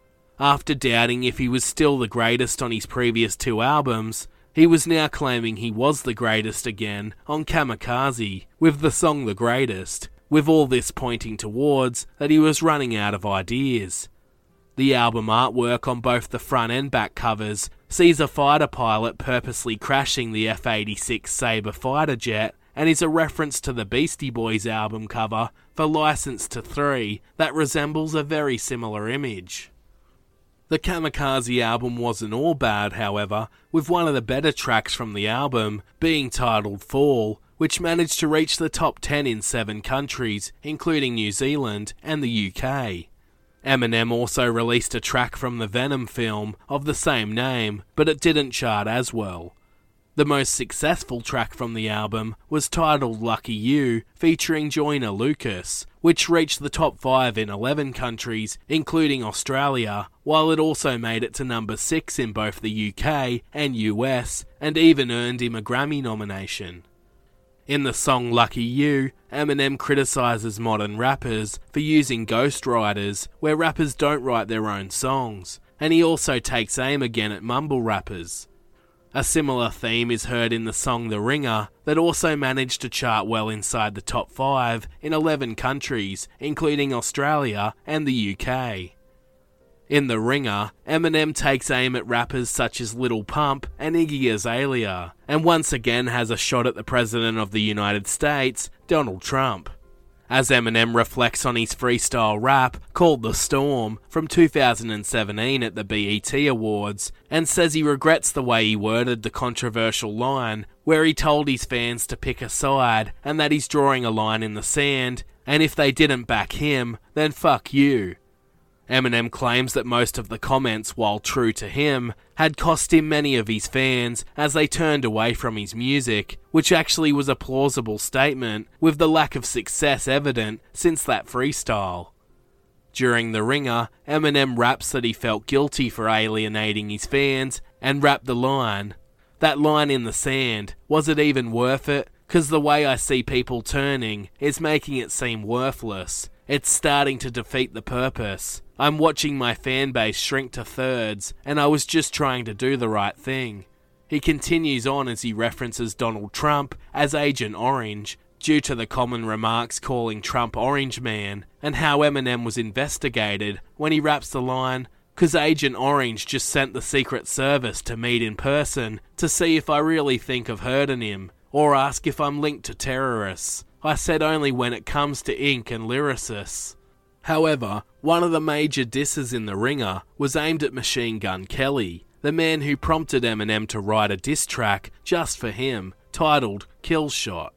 After doubting if he was still the greatest on his previous two albums, he was now claiming he was the greatest again on Kamikaze, with the song The Greatest, with all this pointing towards that he was running out of ideas. The album artwork on both the front and back covers sees a fighter pilot purposely crashing the F eighty-six Sabre fighter jet, and is a reference to the Beastie Boys album cover for License to Three that resembles a very similar image. The Kamikaze album wasn't all bad, however, with one of the better tracks from the album being titled Fall, which managed to reach the top ten in seven countries, including New Zealand and the U K. Eminem also released a track from the Venom film of the same name, but it didn't chart as well. The most successful track from the album was titled Lucky You, featuring Joyner Lucas, which reached the top five in eleven countries, including Australia, while it also made it to number six in both the U K and U S, and even earned him a Grammy nomination. In the song Lucky You, Eminem criticises modern rappers for using ghostwriters, where rappers don't write their own songs, and he also takes aim again at mumble rappers. A similar theme is heard in the song The Ringer, that also managed to chart well inside the top five in eleven countries, including Australia and the U K. In The Ringer, Eminem takes aim at rappers such as Lil Pump and Iggy Azalea, and once again has a shot at the President of the United States, Donald Trump. As Eminem reflects on his freestyle rap called The Storm from two thousand seventeen at the B E T Awards, and says he regrets the way he worded the controversial line where he told his fans to pick a side and that he's drawing a line in the sand, and if they didn't back him, then fuck you. Eminem claims that most of the comments, while true to him, had cost him many of his fans as they turned away from his music, which actually was a plausible statement, with the lack of success evident since that freestyle. During The Ringer, Eminem raps that he felt guilty for alienating his fans, and rapped the line, "That line in the sand, was it even worth it? 'Cause the way I see people turning is making it seem worthless. It's starting to defeat the purpose. I'm watching my fan base shrink to thirds, and I was just trying to do the right thing. He continues on as he references Donald Trump as Agent Orange, due to the common remarks calling Trump Orange Man, and how Eminem was investigated when he raps the line, "'Cause Agent Orange just sent the Secret Service to meet in person to see if I really think of hurting him, or ask if I'm linked to terrorists. I said only when it comes to ink and lyricists." However, one of the major disses in The Ringer was aimed at Machine Gun Kelly, the man who prompted Eminem to write a diss track just for him, titled Kill Shot.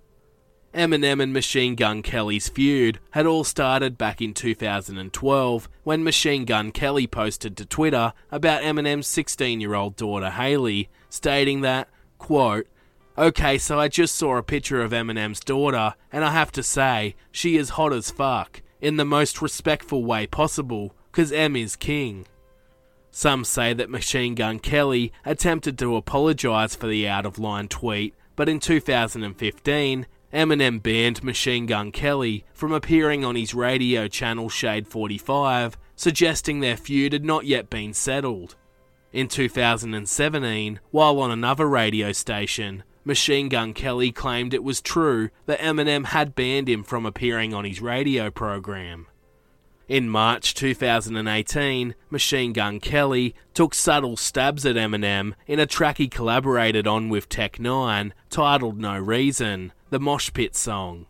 Eminem and Machine Gun Kelly's feud had all started back in two thousand twelve when Machine Gun Kelly posted to Twitter about Eminem's sixteen-year-old daughter Hailey, stating that, quote, "Okay, so I just saw a picture of Eminem's daughter, and I have to say, she is hot as fuck, in the most respectful way possible, 'cause M is king." Some say that Machine Gun Kelly attempted to apologise for the out-of-line tweet, but in two thousand fifteen, Eminem banned Machine Gun Kelly from appearing on his radio channel Shade forty-five, suggesting their feud had not yet been settled. In two thousand seventeen, while on another radio station, Machine Gun Kelly claimed it was true that Eminem had banned him from appearing on his radio program. In March two thousand eighteen, Machine Gun Kelly took subtle stabs at Eminem in a track he collaborated on with Tech Nine, titled No Reason, the Mosh Pit song.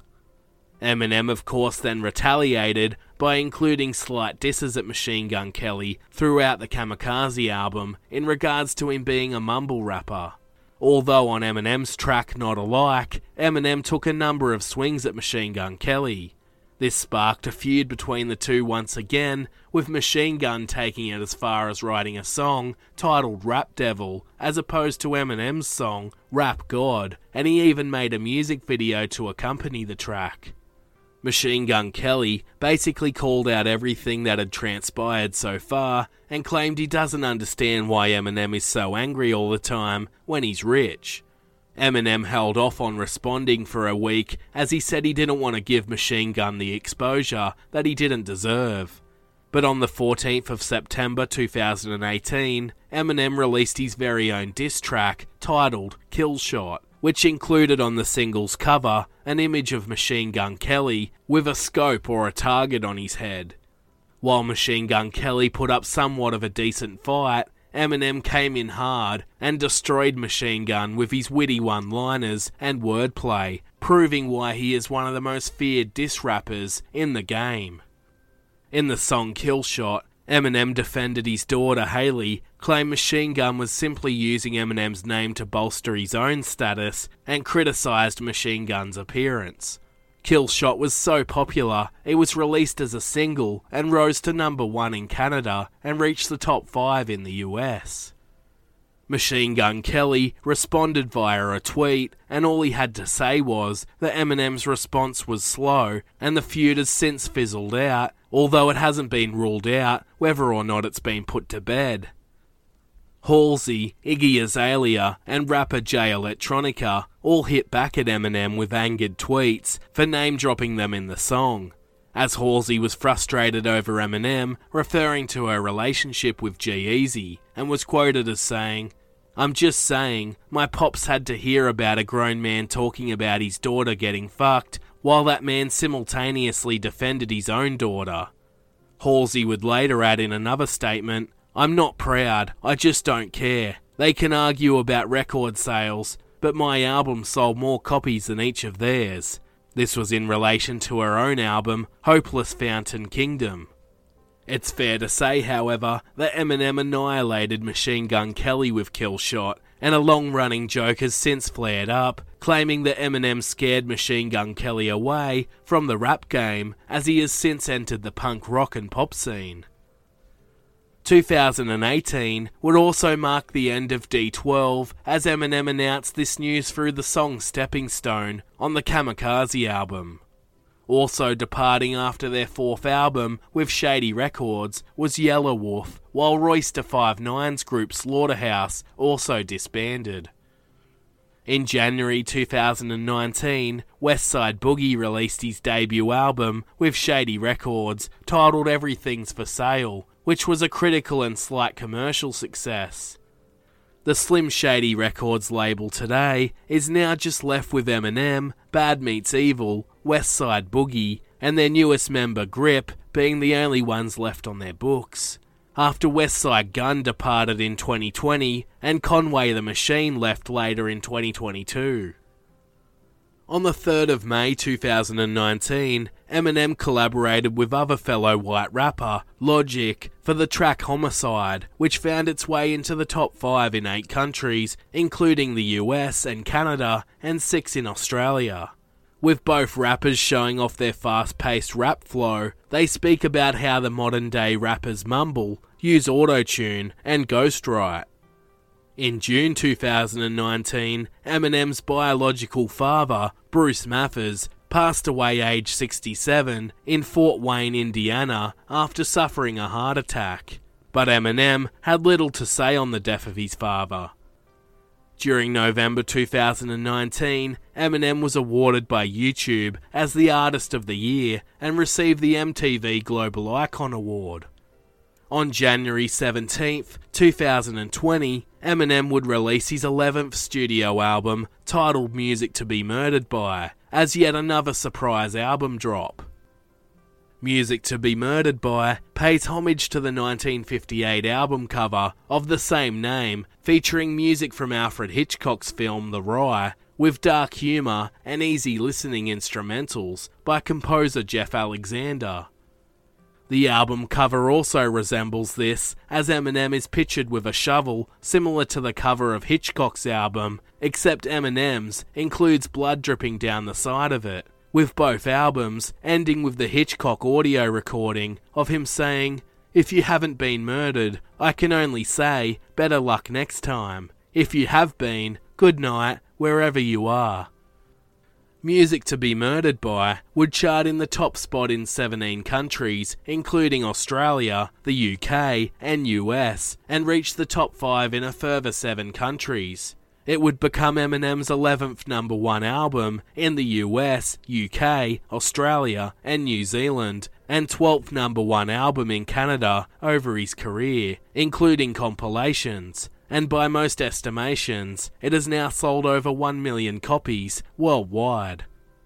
Eminem of course then retaliated by including slight disses at Machine Gun Kelly throughout the Kamikaze album in regards to him being a mumble rapper. Although on Eminem's track Not Alike, Eminem took a number of swings at Machine Gun Kelly. This sparked a feud between the two once again, with Machine Gun taking it as far as writing a song titled Rap Devil, as opposed to Eminem's song Rap God, and he even made a music video to accompany the track. Machine Gun Kelly basically called out everything that had transpired so far, and claimed he doesn't understand why Eminem is so angry all the time when he's rich. Eminem held off on responding for a week as he said he didn't want to give Machine Gun the exposure that he didn't deserve. But on the fourteenth of September two thousand eighteen, Eminem released his very own diss track titled Kill Shot, which included on the single's cover an image of Machine Gun Kelly with a scope or a target on his head. While Machine Gun Kelly put up somewhat of a decent fight, Eminem came in hard and destroyed Machine Gun with his witty one-liners and wordplay, proving why he is one of the most feared diss rappers in the game. In the song Kill Shot, Eminem defended his daughter Hailey, claimed Machine Gun was simply using Eminem's name to bolster his own status, and criticised Machine Gun's appearance. Kill Shot was so popular, it was released as a single and rose to number one in Canada and reached the top five in the U S. Machine Gun Kelly responded via a tweet, and all he had to say was that Eminem's response was slow and the feud has since fizzled out, although it hasn't been ruled out whether or not it's been put to bed. Halsey, Iggy Azalea, and rapper Jay Electronica all hit back at Eminem with angered tweets for name-dropping them in the song, as Halsey was frustrated over Eminem referring to her relationship with G-Eazy, and was quoted as saying, "I'm just saying, my pops had to hear about a grown man talking about his daughter getting fucked, while that man simultaneously defended his own daughter." Halsey would later add in another statement, "I'm not proud, I just don't care. They can argue about record sales, but my album sold more copies than each of theirs." This was in relation to her own album, Hopeless Fountain Kingdom. It's fair to say, however, that Eminem annihilated Machine Gun Kelly with Kill Shot, and a long-running joke has since flared up, claiming that Eminem scared Machine Gun Kelly away from the rap game, as he has since entered the punk rock and pop scene. two thousand eighteen would also mark the end of D twelve, as Eminem announced this news through the song Stepping Stone on the Kamikaze album. Also departing after their fourth album with Shady Records was Yellow Wolf, while Royce da five nine's group Slaughterhouse also disbanded. In January two thousand nineteen, Westside Boogie released his debut album with Shady Records, titled Everything's for Sale, which was a critical and slight commercial success. The Slim Shady Records label today is now just left with Eminem, Bad Meets Evil, West Side Boogie, and their newest member Grip being the only ones left on their books, after Westside Gunn departed in twenty twenty and Conway the Machine left later in twenty twenty-two. On the third of May two thousand nineteen, Eminem collaborated with other fellow white rapper, Logic, for the track Homicide, which found its way into the top five in eight countries, including the U S and Canada, and six in Australia. With both rappers showing off their fast-paced rap flow, they speak about how the modern-day rappers mumble, use auto-tune, and ghostwrite. In June two thousand nineteen, Eminem's biological father, Bruce Mathers, passed away aged sixty-seven in Fort Wayne, Indiana, after suffering a heart attack. But Eminem had little to say on the death of his father. During November two thousand nineteen, Eminem was awarded by YouTube as the Artist of the Year and received the M T V Global Icon Award. On January seventeenth, two thousand twenty, Eminem would release his eleventh studio album, titled Music to Be Murdered By, as yet another surprise album drop. Music to Be Murdered By pays homage to the nineteen fifty-eight album cover of the same name, featuring music from Alfred Hitchcock's film The Rye, with dark humour and easy listening instrumentals by composer Jeff Alexander. The album cover also resembles this, as Eminem is pictured with a shovel similar to the cover of Hitchcock's album, except Eminem's includes blood dripping down the side of it, with both albums ending with the Hitchcock audio recording of him saying, "If you haven't been murdered, I can only say, better luck next time. If you have been, good night, wherever you are." Music to Be Murdered By would chart in the top spot in seventeen countries, including Australia, the U K, and U S, and reach the top five in a further seven countries. It would become Eminem's eleventh number one album in the U S, U K, Australia, and New Zealand, and twelfth number one album in Canada over his career, including compilations. And by most estimations, it has now sold over one million copies worldwide.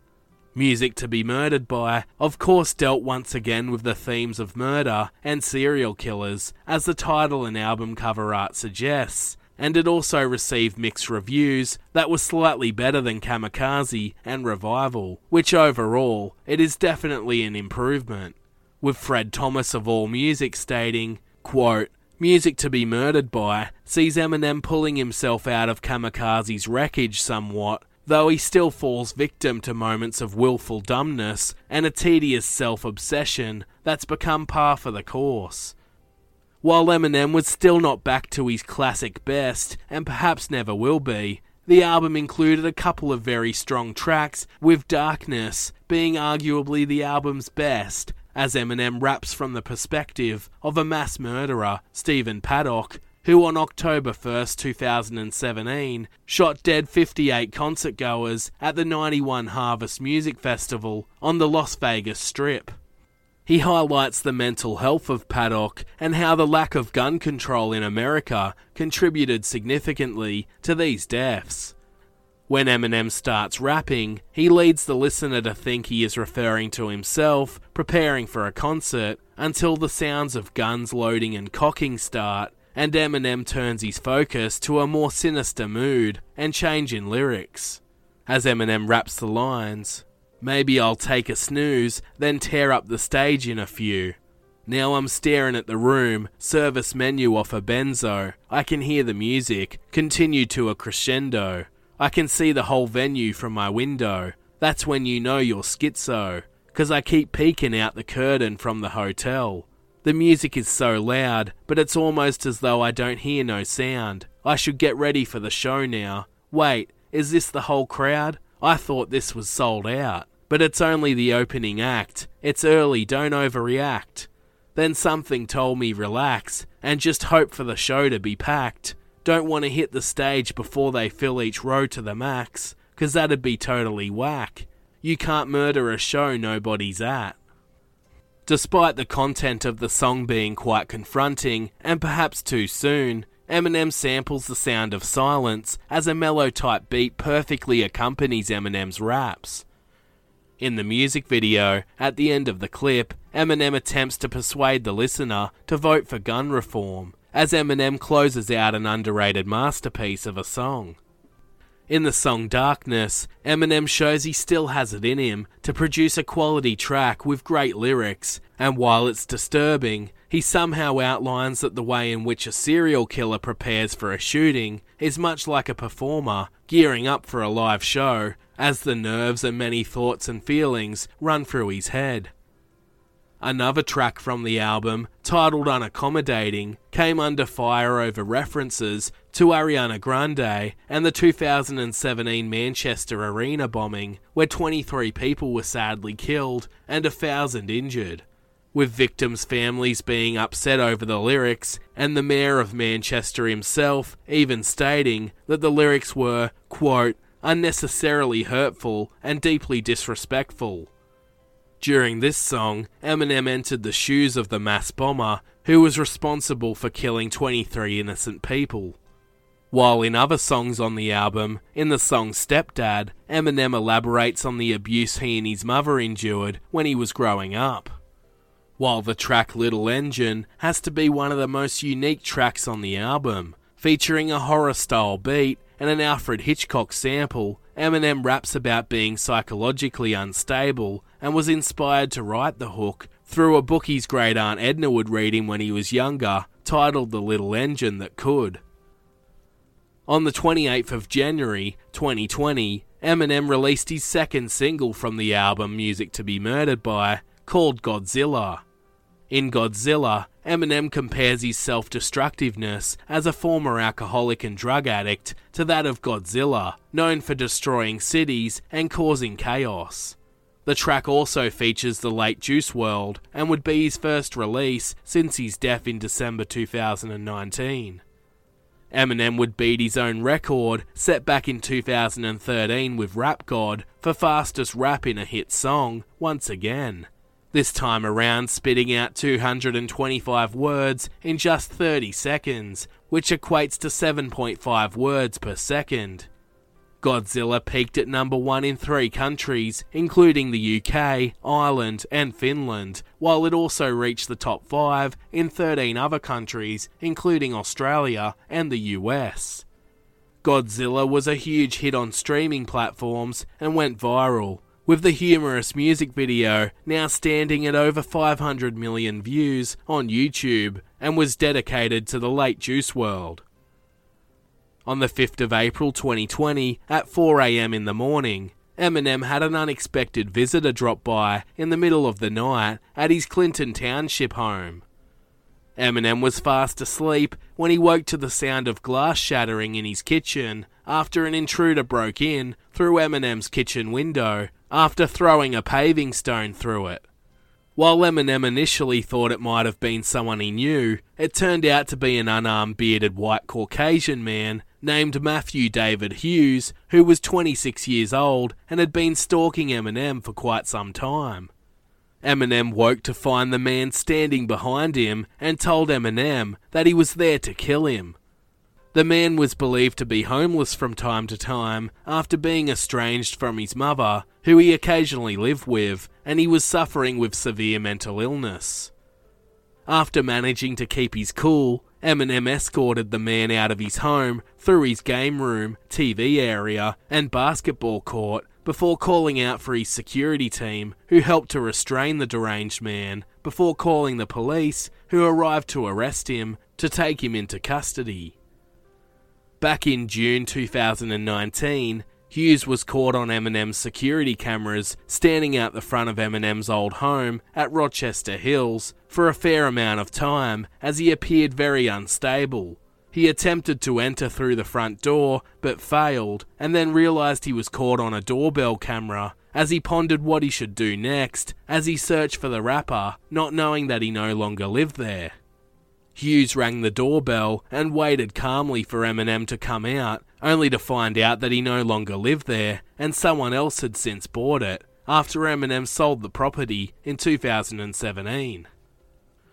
Music to Be Murdered By, of course, dealt once again with the themes of murder and serial killers, as the title and album cover art suggests, and it also received mixed reviews that were slightly better than Kamikaze and Revival, which overall, it is definitely an improvement, with Fred Thomas of AllMusic stating, quote, "Music to Be Murdered By sees Eminem pulling himself out of Kamikaze's wreckage somewhat, though he still falls victim to moments of willful dumbness and a tedious self-obsession that's become par for the course." While Eminem was still not back to his classic best, and perhaps never will be, the album included a couple of very strong tracks, with Darkness being arguably the album's best, as Eminem raps from the perspective of a mass murderer, Stephen Paddock, who on October first, two thousand seventeen, shot dead fifty-eight concertgoers at the ninety-one Harvest Music Festival on the Las Vegas Strip. He highlights the mental health of Paddock and how the lack of gun control in America contributed significantly to these deaths. When Eminem starts rapping, he leads the listener to think he is referring to himself preparing for a concert until the sounds of guns loading and cocking start, and Eminem turns his focus to a more sinister mood and change in lyrics. As Eminem raps the lines, "Maybe I'll take a snooze, then tear up the stage in a few. Now I'm staring at the room, service menu off a benzo. I can hear the music, continue to a crescendo. I can see the whole venue from my window. That's when you know you're schizo, 'cause I keep peeking out the curtain from the hotel. The music is so loud, but it's almost as though I don't hear no sound. I should get ready for the show now. Wait, is this the whole crowd? I thought this was sold out. But it's only the opening act. It's early, don't overreact." Then something told me relax, and just hope for the show to be packed. Don't want to hit the stage before they fill each row to the max, 'cause that'd be totally whack. You can't murder a show nobody's at. Despite the content of the song being quite confronting, and perhaps too soon, Eminem samples the sound of silence as a mellow-type beat perfectly accompanies Eminem's raps. In the music video, at the end of the clip, Eminem attempts to persuade the listener to vote for gun reform, as Eminem closes out an underrated masterpiece of a song. In the song Darkness, Eminem shows he still has it in him to produce a quality track with great lyrics, and while it's disturbing, he somehow outlines that the way in which a serial killer prepares for a shooting is much like a performer gearing up for a live show, as the nerves and many thoughts and feelings run through his head. Another track from the album, titled Unaccommodating, came under fire over references to Ariana Grande and the two thousand seventeen Manchester Arena bombing, where twenty-three people were sadly killed and a thousand injured, with victims' families being upset over the lyrics, and the mayor of Manchester himself even stating that the lyrics were, quote, unnecessarily hurtful and deeply disrespectful. During this song, Eminem entered the shoes of the mass bomber who was responsible for killing twenty-three innocent people. While in other songs on the album, in the song Stepdad, Eminem elaborates on the abuse he and his mother endured when he was growing up. While the track Little Engine has to be one of the most unique tracks on the album, featuring a horror-style beat and an Alfred Hitchcock sample, Eminem raps about being psychologically unstable and was inspired to write the hook through a book his great aunt Edna would read him when he was younger, titled The Little Engine That Could. On the twenty-eighth of January twenty twenty, Eminem released his second single from the album Music to Be Murdered By, called Godzilla. In Godzilla, Eminem compares his self-destructiveness as a former alcoholic and drug addict to that of Godzilla, known for destroying cities and causing chaos. The track also features the late Juice world and would be his first release since his death in December two thousand nineteen. Eminem would beat his own record set back in two thousand thirteen with Rap God for fastest rap in a hit song once again. This time around spitting out two hundred twenty-five words in just thirty seconds, which equates to seven point five words per second. Godzilla peaked at number one in three countries, including the U K, Ireland and Finland, while it also reached the top five in thirteen other countries, including Australia and the U S. Godzilla was a huge hit on streaming platforms and went viral, with the humorous music video now standing at over five hundred million views on YouTube, and was dedicated to the late Juice world. On the fifth of April twenty twenty, at four a.m. in the morning, Eminem had an unexpected visitor drop by in the middle of the night at his Clinton Township home. Eminem was fast asleep when he woke to the sound of glass shattering in his kitchen after an intruder broke in through Eminem's kitchen window after throwing a paving stone through it. While Eminem initially thought it might have been someone he knew, it turned out to be an unarmed bearded white Caucasian man named Matthew David Hughes, who was twenty-six years old and had been stalking Eminem for quite some time. Eminem woke to find the man standing behind him and told Eminem that he was there to kill him. The man was believed to be homeless from time to time after being estranged from his mother, who he occasionally lived with, and he was suffering with severe mental illness. After managing to keep his cool, Eminem escorted the man out of his home through his game room, T V area, and basketball court before calling out for his security team, who helped to restrain the deranged man, before calling the police, who arrived to arrest him to take him into custody. Back in June two thousand nineteen, Hughes was caught on Eminem's security cameras standing out the front of Eminem's old home at Rochester Hills for a fair amount of time as he appeared very unstable. He attempted to enter through the front door but failed, and then realised he was caught on a doorbell camera as he pondered what he should do next as he searched for the rapper, not knowing that he no longer lived there. Hughes rang the doorbell and waited calmly for Eminem to come out, only to find out that he no longer lived there and someone else had since bought it, after Eminem sold the property in two thousand seventeen.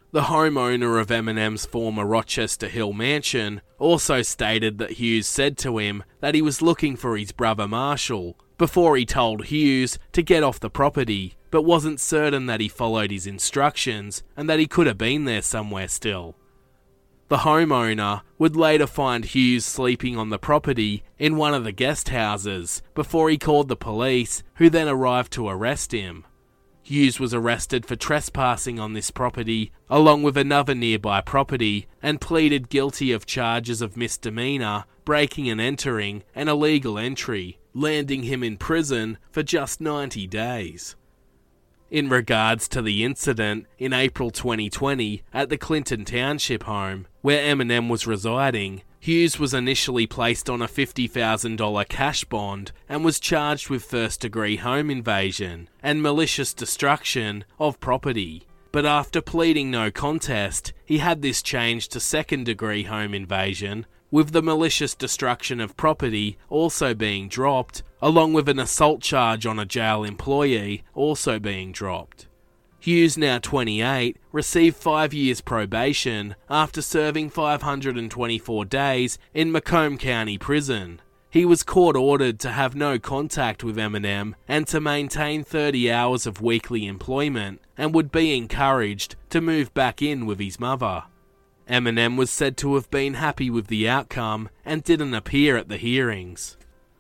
The homeowner of Eminem's former Rochester Hill mansion also stated that Hughes said to him that he was looking for his brother Marshall before he told Hughes to get off the property, but wasn't certain that he followed his instructions and that he could have been there somewhere still. The homeowner would later find Hughes sleeping on the property in one of the guest houses before he called the police, who then arrived to arrest him. Hughes was arrested for trespassing on this property along with another nearby property and pleaded guilty of charges of misdemeanor, breaking and entering, and illegal entry, landing him in prison for just ninety days. In regards to the incident in April twenty twenty at the Clinton Township home, where Eminem was residing, Hughes was initially placed on a fifty thousand dollars cash bond and was charged with first-degree home invasion and malicious destruction of property. But after pleading no contest, he had this changed to second-degree home invasion, with the malicious destruction of property also being dropped, along with an assault charge on a jail employee also being dropped. Hughes, now twenty-eight, received five years probation after serving five hundred twenty-four days in Macomb County Prison. He was court-ordered to have no contact with Eminem and to maintain thirty hours of weekly employment, and would be encouraged to move back in with his mother. Eminem was said to have been happy with the outcome and didn't appear at the hearings.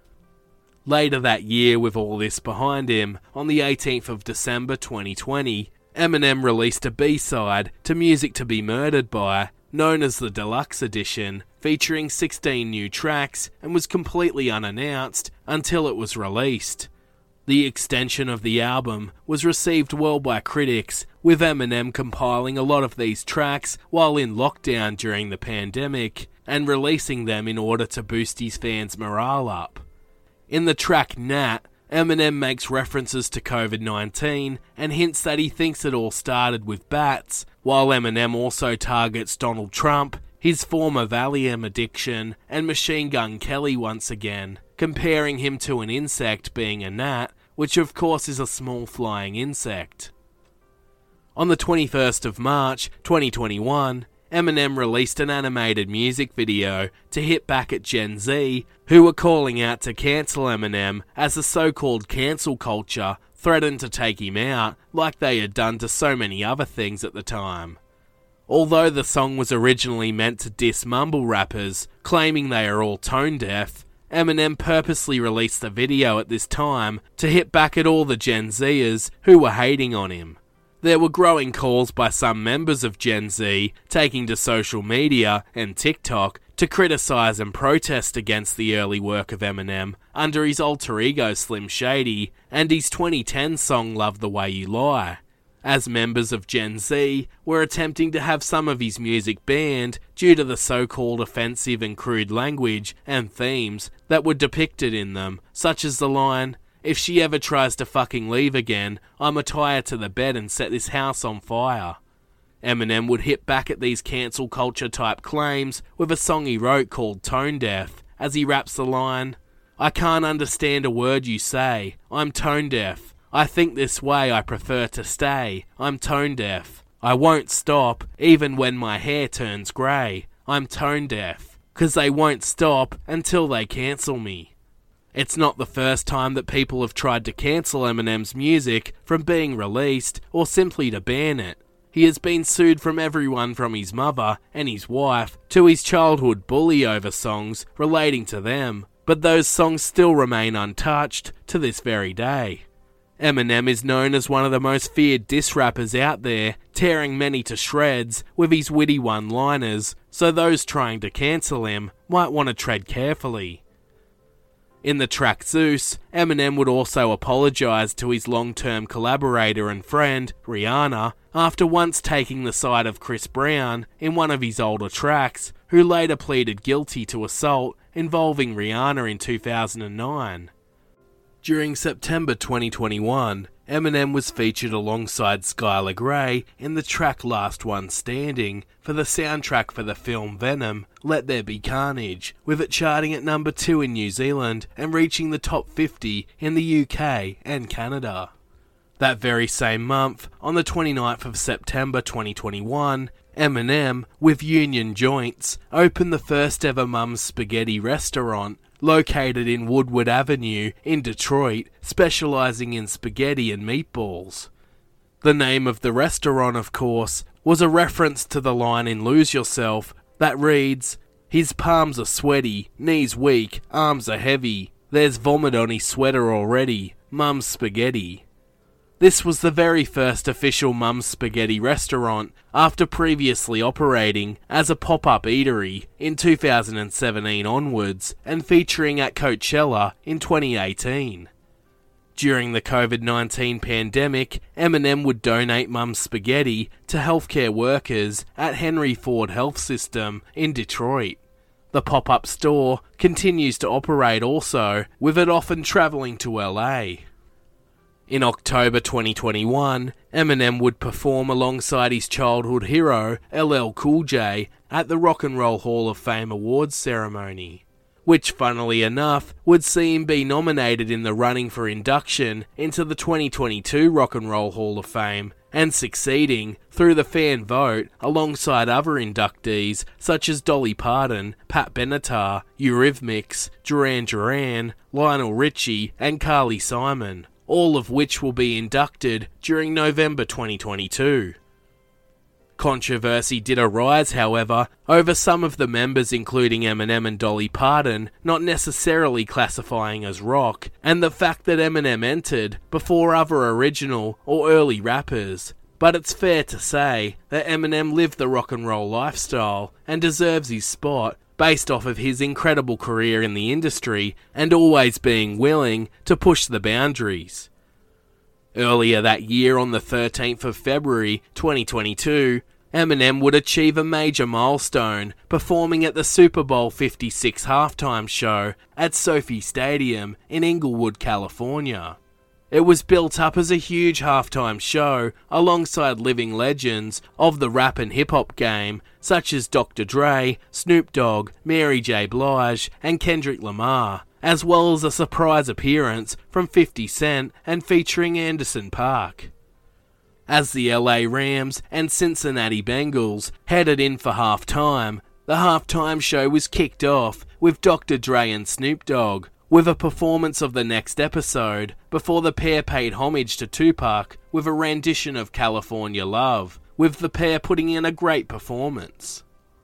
Later that year, with all this behind him, on the eighteenth of December twenty twenty, Eminem released a B-side to Music to Be Murdered By, known as the Deluxe Edition, featuring sixteen new tracks, and was completely unannounced until it was released. The extension of the album was received well by critics, with Eminem compiling a lot of these tracks while in lockdown during the pandemic, and releasing them in order to boost his fans' morale up. In the track Nat, Eminem makes references to covid nineteen and hints that he thinks it all started with bats, while Eminem also targets Donald Trump, his former Valium addiction, and Machine Gun Kelly once again, comparing him to an insect being a gnat, which of course is a small flying insect. On the twenty-first of March twenty twenty-one, Eminem released an animated music video to hit back at Gen Z, who were calling out to cancel Eminem as the so-called cancel culture threatened to take him out, like they had done to so many other things at the time. Although the song was originally meant to diss mumble rappers, claiming they are all tone deaf, Eminem purposely released the video at this time to hit back at all the Gen Zers who were hating on him. There were growing calls by some members of Gen Z taking to social media and TikTok to criticise and protest against the early work of Eminem under his alter ego Slim Shady and his twenty ten song Love the Way You Lie, as members of Gen Z were attempting to have some of his music banned due to the so-called offensive and crude language and themes that were depicted in them, such as the line, "If she ever tries to fucking leave again, I'ma tie her to the bed and set this house on fire." Eminem would hit back at these cancel culture type claims with a song he wrote called Tone Deaf, as he raps the line, "I can't understand a word you say, I'm tone deaf. I think this way I prefer to stay, I'm tone deaf. I won't stop, even when my hair turns grey, I'm tone deaf. 'Cause they won't stop until they cancel me." It's not the first time that people have tried to cancel Eminem's music from being released or simply to ban it. He has been sued from everyone from his mother and his wife to his childhood bully over songs relating to them, but those songs still remain untouched to this very day. Eminem is known as one of the most feared diss rappers out there, tearing many to shreds with his witty one-liners, so those trying to cancel him might want to tread carefully. In the track Zeus, Eminem would also apologise to his long-term collaborator and friend, Rihanna, after once taking the side of Chris Brown in one of his older tracks, who later pleaded guilty to assault involving Rihanna in two thousand nine. During September twenty twenty-one, Eminem was featured alongside Skylar Grey in the track Last One Standing for the soundtrack for the film Venom, Let There Be Carnage, with it charting at number two in New Zealand and reaching the top fifty in the U K and Canada. That very same month, on the twenty-ninth of September twenty twenty-one, Eminem, with Union Joints, opened the first ever Mum's Spaghetti restaurant, located in Woodward Avenue in Detroit, specialising in spaghetti and meatballs. The name of the restaurant, of course, was a reference to the line in Lose Yourself that reads, "His palms are sweaty, knees weak, arms are heavy, there's vomit on his sweater already, Mum's Spaghetti." This was the very first official Mum's Spaghetti restaurant after previously operating as a pop-up eatery in two thousand seventeen onwards and featuring at Coachella in twenty eighteen. During the covid nineteen pandemic, Eminem would donate Mum's Spaghetti to healthcare workers at Henry Ford Health System in Detroit. The pop-up store continues to operate also, with it often travelling to L A. In October twenty twenty-one, Eminem would perform alongside his childhood hero, L L Cool J, at the Rock and Roll Hall of Fame Awards ceremony, which, funnily enough, would see him be nominated in the running for induction into the twenty twenty-two Rock and Roll Hall of Fame, and succeeding through the fan vote alongside other inductees such as Dolly Parton, Pat Benatar, Eurythmics, Duran Duran, Lionel Richie, and Carly Simon, all of which will be inducted during November twenty twenty-two. Controversy did arise, however, over some of the members, including Eminem and Dolly Parton, not necessarily classifying as rock, and the fact that Eminem entered before other original or early rappers. But it's fair to say that Eminem lived the rock and roll lifestyle and deserves his spot based off of his incredible career in the industry and always being willing to push the boundaries. Earlier that year, on the thirteenth of February twenty twenty-two, Eminem would achieve a major milestone, performing at the Super Bowl fifty-six halftime show at SoFi Stadium in Inglewood, California. It was built up as a huge halftime show alongside living legends of the rap and hip-hop game such as Doctor Dre, Snoop Dogg, Mary J. Blige, and Kendrick Lamar, as well as a surprise appearance from fifty Cent and featuring Anderson .Paak. As the L A Rams and Cincinnati Bengals headed in for halftime, the halftime show was kicked off with Doctor Dre and Snoop Dogg, with a performance of the next episode, before the pair paid homage to Tupac with a rendition of California Love, with the pair putting in a great performance.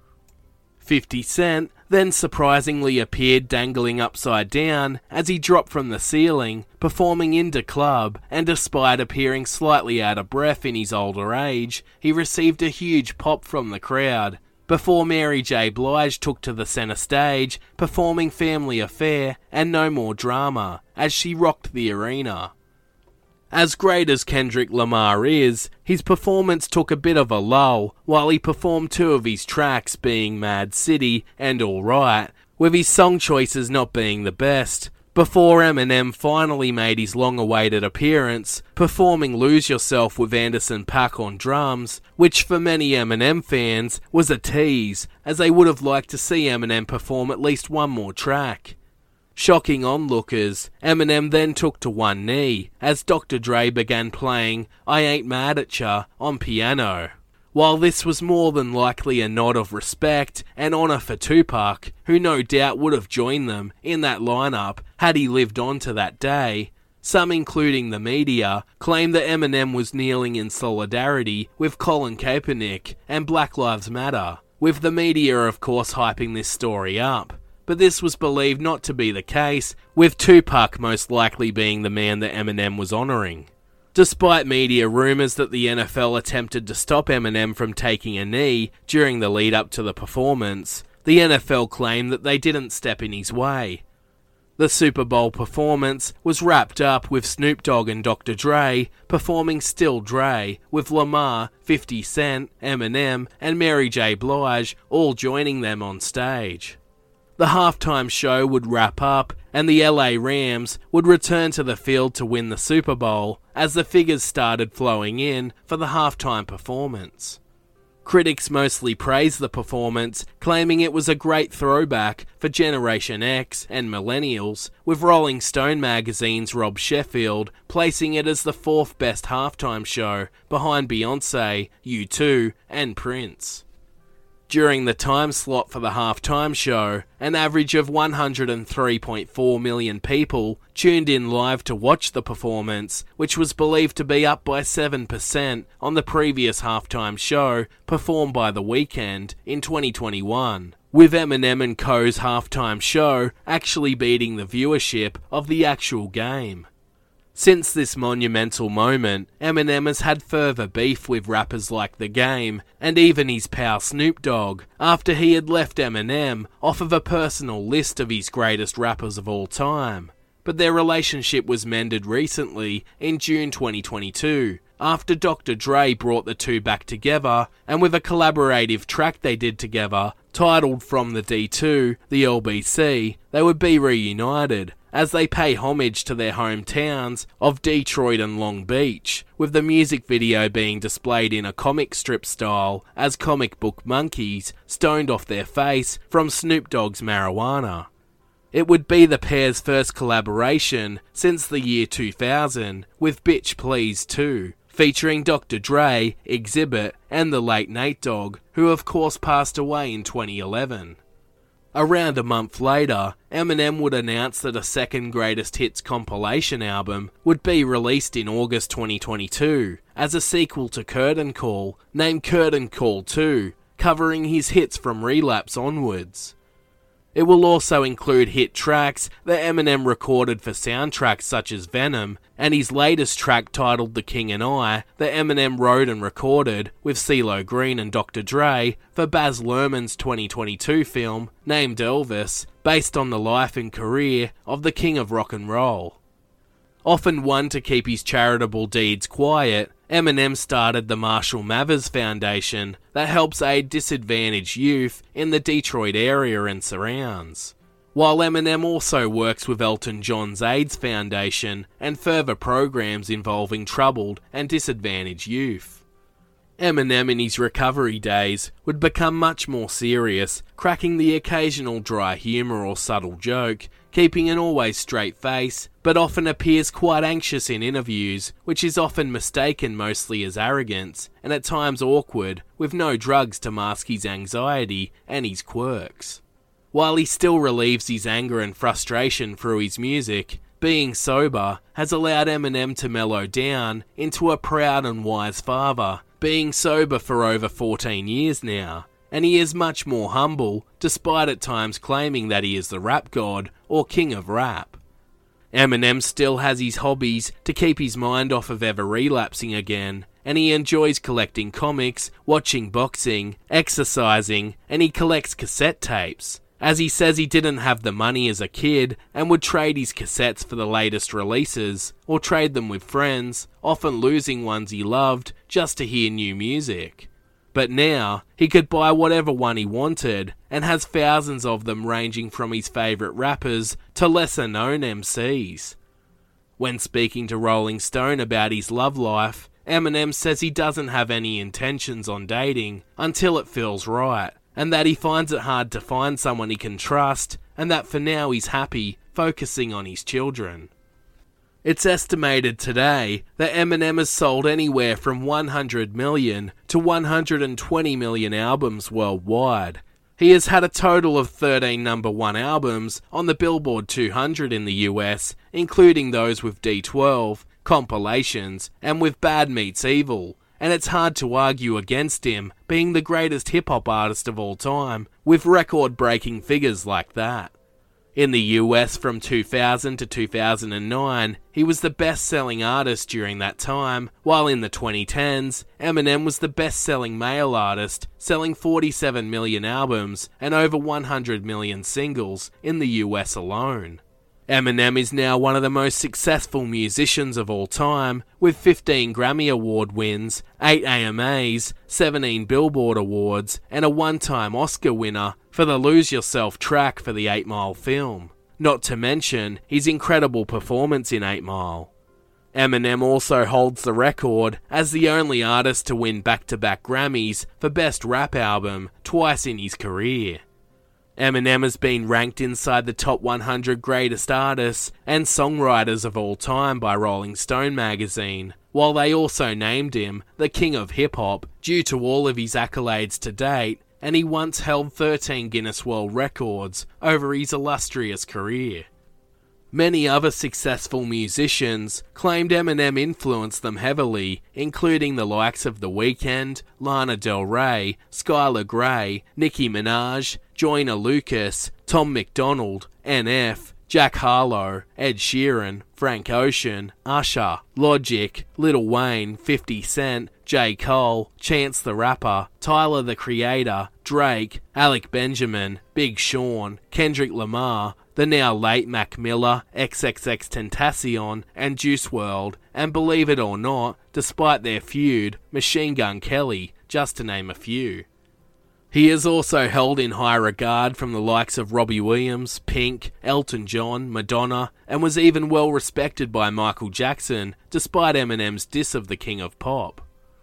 fifty Cent then surprisingly appeared dangling upside down as he dropped from the ceiling, performing in the club, and despite appearing slightly out of breath in his older age, he received a huge pop from the crowd, before Mary J. Blige took to the centre stage, performing Family Affair and No More Drama, as she rocked the arena. As great as Kendrick Lamar is, his performance took a bit of a lull while he performed two of his tracks, being Mad City and Alright, with his song choices not being the best, before Eminem finally made his long-awaited appearance, performing Lose Yourself with Anderson .Paak on drums, which for many Eminem fans was a tease, as they would have liked to see Eminem perform at least one more track. Shocking onlookers, Eminem then took to one knee, as Doctor Dre began playing I Ain't Mad At Ya on piano. While this was more than likely a nod of respect and honour for Tupac, who no doubt would have joined them in that lineup had he lived on to that day, some, including the media, claim that Eminem was kneeling in solidarity with Colin Kaepernick and Black Lives Matter, with the media of course hyping this story up. But this was believed not to be the case, with Tupac most likely being the man that Eminem was honouring. Despite media rumours that the N F L attempted to stop Eminem from taking a knee during the lead-up to the performance, the N F L claimed that they didn't step in his way. The Super Bowl performance was wrapped up with Snoop Dogg and Doctor Dre performing Still Dre, with Lamar, fifty Cent, Eminem, and Mary J. Blige all joining them on stage. The halftime show would wrap up, and the L A Rams would return to the field to win the Super Bowl as the figures started flowing in for the halftime performance. Critics mostly praised the performance, claiming it was a great throwback for Generation X and Millennials, with Rolling Stone magazine's Rob Sheffield placing it as the fourth best halftime show, behind Beyoncé, U two, and Prince. During the time slot for the halftime show, an average of one hundred three point four million people tuned in live to watch the performance, which was believed to be up by seven percent on the previous halftime show performed by The Weeknd in twenty twenty-one, with Eminem and Co.'s halftime show actually beating the viewership of the actual game. Since this monumental moment, Eminem has had further beef with rappers like The Game, and even his pal Snoop Dogg, after he had left Eminem off of a personal list of his greatest rappers of all time. But their relationship was mended recently, in June twenty twenty-two, after Doctor Dre brought the two back together, and with a collaborative track they did together, titled From the D two, the L B C, they would be reunited, as they pay homage to their hometowns of Detroit and Long Beach, with the music video being displayed in a comic strip style as comic book monkeys stoned off their face from Snoop Dogg's marijuana. It would be the pair's first collaboration since the year two thousand, with Bitch Please two, featuring Doctor Dre, Exhibit, and the late Nate Dogg, who of course passed away in twenty eleven. Around a month later, Eminem would announce that a second greatest hits compilation album would be released in August twenty twenty-two, as a sequel to Curtain Call, named Curtain Call two, covering his hits from Relapse onwards. It will also include hit tracks that Eminem recorded for soundtracks such as Venom, and his latest track titled The King and I that Eminem wrote and recorded with CeeLo Green and Doctor Dre for Baz Luhrmann's twenty twenty-two film named Elvis, based on the life and career of the King of Rock and Roll. Often one to keep his charitable deeds quiet, Eminem started the Marshall Mathers Foundation that helps aid disadvantaged youth in the Detroit area and surrounds, while Eminem also works with Elton John's AIDS Foundation and further programs involving troubled and disadvantaged youth. Eminem in his recovery days would become much more serious, cracking the occasional dry humour or subtle joke, keeping an always straight face, but often appears quite anxious in interviews, which is often mistaken mostly as arrogance, and at times awkward, with no drugs to mask his anxiety and his quirks. While he still relieves his anger and frustration through his music, being sober has allowed Eminem to mellow down into a proud and wise father, being sober for over fourteen years now, and he is much more humble, despite at times claiming that he is the rap god or king of rap. Eminem still has his hobbies to keep his mind off of ever relapsing again, and he enjoys collecting comics, watching boxing, exercising, and he collects cassette tapes, as he says he didn't have the money as a kid and would trade his cassettes for the latest releases, or trade them with friends, often losing ones he loved just to hear new music. But now, he could buy whatever one he wanted, and has thousands of them ranging from his favourite rappers to lesser-known M Cs. When speaking to Rolling Stone about his love life, Eminem says he doesn't have any intentions on dating until it feels right, and that he finds it hard to find someone he can trust, and that for now he's happy focusing on his children. It's estimated today that Eminem has sold anywhere from one hundred million to one hundred twenty million albums worldwide. He has had a total of thirteen number one albums on the Billboard two hundred in the U S, including those with D twelve, compilations, and with Bad Meets Evil, and it's hard to argue against him being the greatest hip-hop artist of all time, with record-breaking figures like that. In the U S from two thousand to two thousand nine, he was the best-selling artist during that time, while in the twenty tens, Eminem was the best-selling male artist, selling forty-seven million albums and over one hundred million singles in the U S alone. Eminem is now one of the most successful musicians of all time, with fifteen Grammy Award wins, eight A M As, seventeen Billboard Awards, and a one-time Oscar winner for the Lose Yourself track for the eight mile film, not to mention his incredible performance in eight mile. Eminem also holds the record as the only artist to win back-to-back Grammys for Best Rap Album twice in his career. Eminem has been ranked inside the top one hundred greatest artists and songwriters of all time by Rolling Stone magazine, while they also named him the King of Hip-Hop due to all of his accolades to date, and he once held thirteen Guinness World Records over his illustrious career. Many other successful musicians claimed Eminem influenced them heavily, including the likes of The Weeknd, Lana Del Rey, Skylar Grey, Nicki Minaj, Joyner Lucas, Tom MacDonald, N F, Jack Harlow, Ed Sheeran, Frank Ocean, Usher, Logic, Lil Wayne, fifty Cent, J. Cole, Chance the Rapper, Tyler the Creator, Drake, Alec Benjamin, Big Sean, Kendrick Lamar, the now late Mac Miller, XXXTentacion, and Juice world, and believe it or not, despite their feud, Machine Gun Kelly, just to name a few. He is also held in high regard from the likes of Robbie Williams, Pink, Elton John, Madonna, and was even well respected by Michael Jackson, despite Eminem's diss of the King of Pop.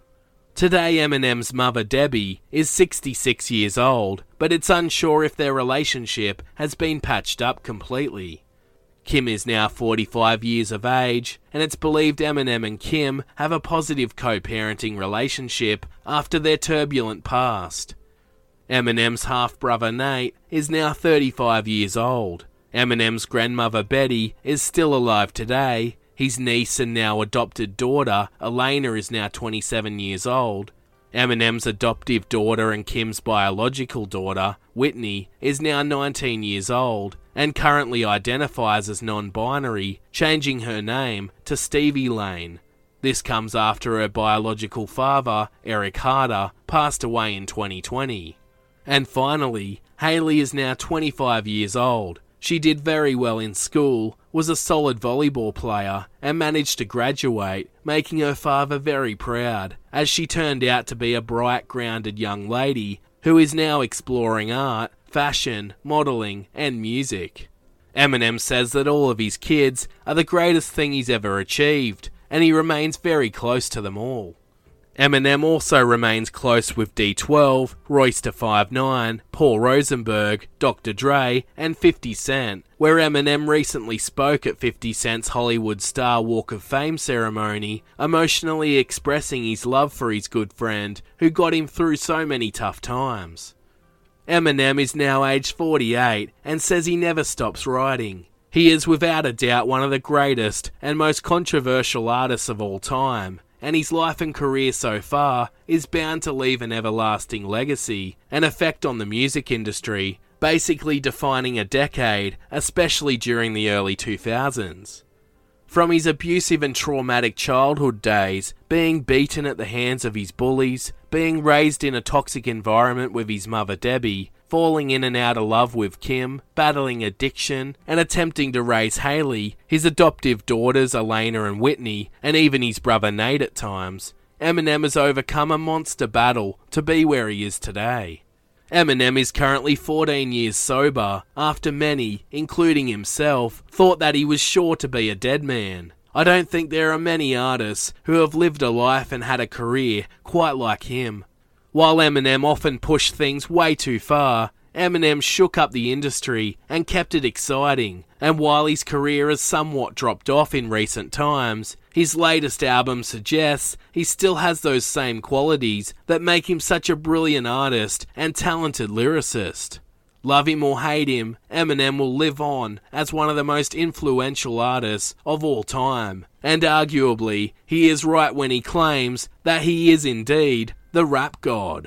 Today, Eminem's mother, Debbie, is sixty-six years old, but it's unsure if their relationship has been patched up completely. Kim is now forty-five years of age, and it's believed Eminem and Kim have a positive co-parenting relationship after their turbulent past. Eminem's half-brother Nate is now thirty-five years old. Eminem's grandmother Betty is still alive today. His niece and now adopted daughter, Elena, is now twenty-seven years old. Eminem's adoptive daughter and Kim's biological daughter, Whitney, is now nineteen years old and currently identifies as non-binary, changing her name to Stevie Lane. This comes after her biological father, Eric Harder, passed away in twenty twenty. And finally, Hailey is now twenty-five years old. She did very well in school, was a solid volleyball player, and managed to graduate, making her father very proud, as she turned out to be a bright, grounded young lady who is now exploring art, fashion, modelling, and music. Eminem says that all of his kids are the greatest thing he's ever achieved, and he remains very close to them all. Eminem also remains close with D twelve, Royce da five nine, Paul Rosenberg, Doctor Dre, and fifty Cent, where Eminem recently spoke at fifty Cent's Hollywood Star Walk of Fame ceremony, emotionally expressing his love for his good friend, who got him through so many tough times. Eminem is now aged forty-eight, and says he never stops writing. He is without a doubt one of the greatest and most controversial artists of all time, and his life and career so far is bound to leave an everlasting legacy, an effect on the music industry, basically defining a decade, especially during the early two thousands. From his abusive and traumatic childhood days, being beaten at the hands of his bullies, being raised in a toxic environment with his mother Debbie, falling in and out of love with Kim, battling addiction, and attempting to raise Hailey, his adoptive daughters Elena and Whitney, and even his brother Nate at times, Eminem has overcome a monster battle to be where he is today. Eminem is currently fourteen years sober, after many, including himself, thought that he was sure to be a dead man. I don't think there are many artists who have lived a life and had a career quite like him. While Eminem often pushed things way too far, Eminem shook up the industry and kept it exciting, and while his career has somewhat dropped off in recent times, his latest album suggests he still has those same qualities that make him such a brilliant artist and talented lyricist. Love him or hate him, Eminem will live on as one of the most influential artists of all time, and arguably, he is right when he claims that he is indeed the rap god.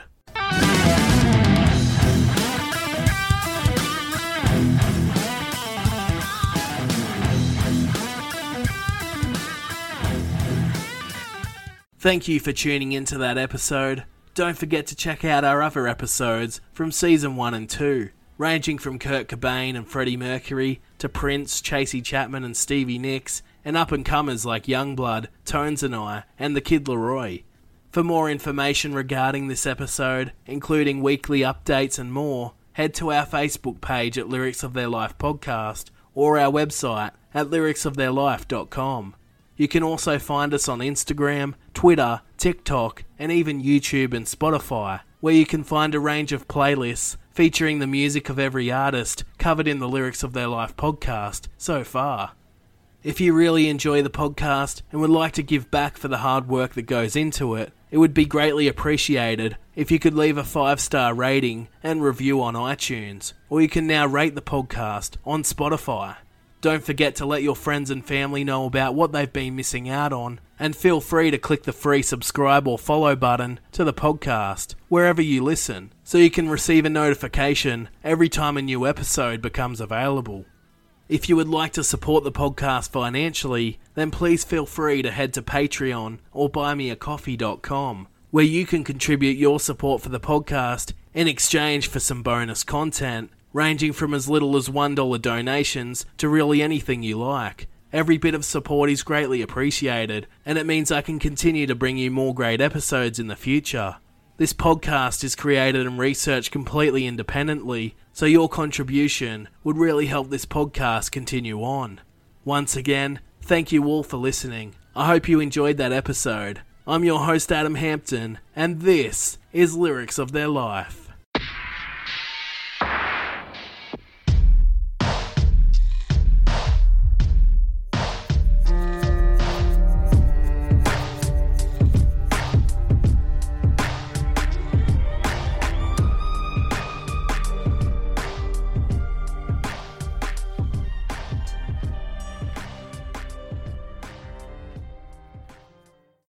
Thank you for tuning into that episode. Don't forget to check out our other episodes from Season one and two, ranging from Kurt Cobain and Freddie Mercury to Prince, Chasey Chapman and Stevie Nicks, and up-and-comers like Youngblood, Tones and I, and the Kid Laroi. For more information regarding this episode, including weekly updates and more, head to our Facebook page at Lyrics of Their Life Podcast or our website at lyrics of their life dot com. You can also find us on Instagram, Twitter, TikTok, and even YouTube and Spotify, where you can find a range of playlists featuring the music of every artist covered in the Lyrics of Their Life podcast so far. If you really enjoy the podcast and would like to give back for the hard work that goes into it, it would be greatly appreciated if you could leave a five-star rating and review on iTunes, or you can now rate the podcast on Spotify. Don't forget to let your friends and family know about what they've been missing out on, and feel free to click the free subscribe or follow button to the podcast wherever you listen, so you can receive a notification every time a new episode becomes available. If you would like to support the podcast financially, then please feel free to head to Patreon or buy me a coffee dot com, where you can contribute your support for the podcast in exchange for some bonus content, ranging from as little as one dollar donations to really anything you like. Every bit of support is greatly appreciated, and it means I can continue to bring you more great episodes in the future. This podcast is created and researched completely independently, so your contribution would really help this podcast continue on. Once again, thank you all for listening. I hope you enjoyed that episode. I'm your host Adam Hampton, and this is Lyrics of Their Life.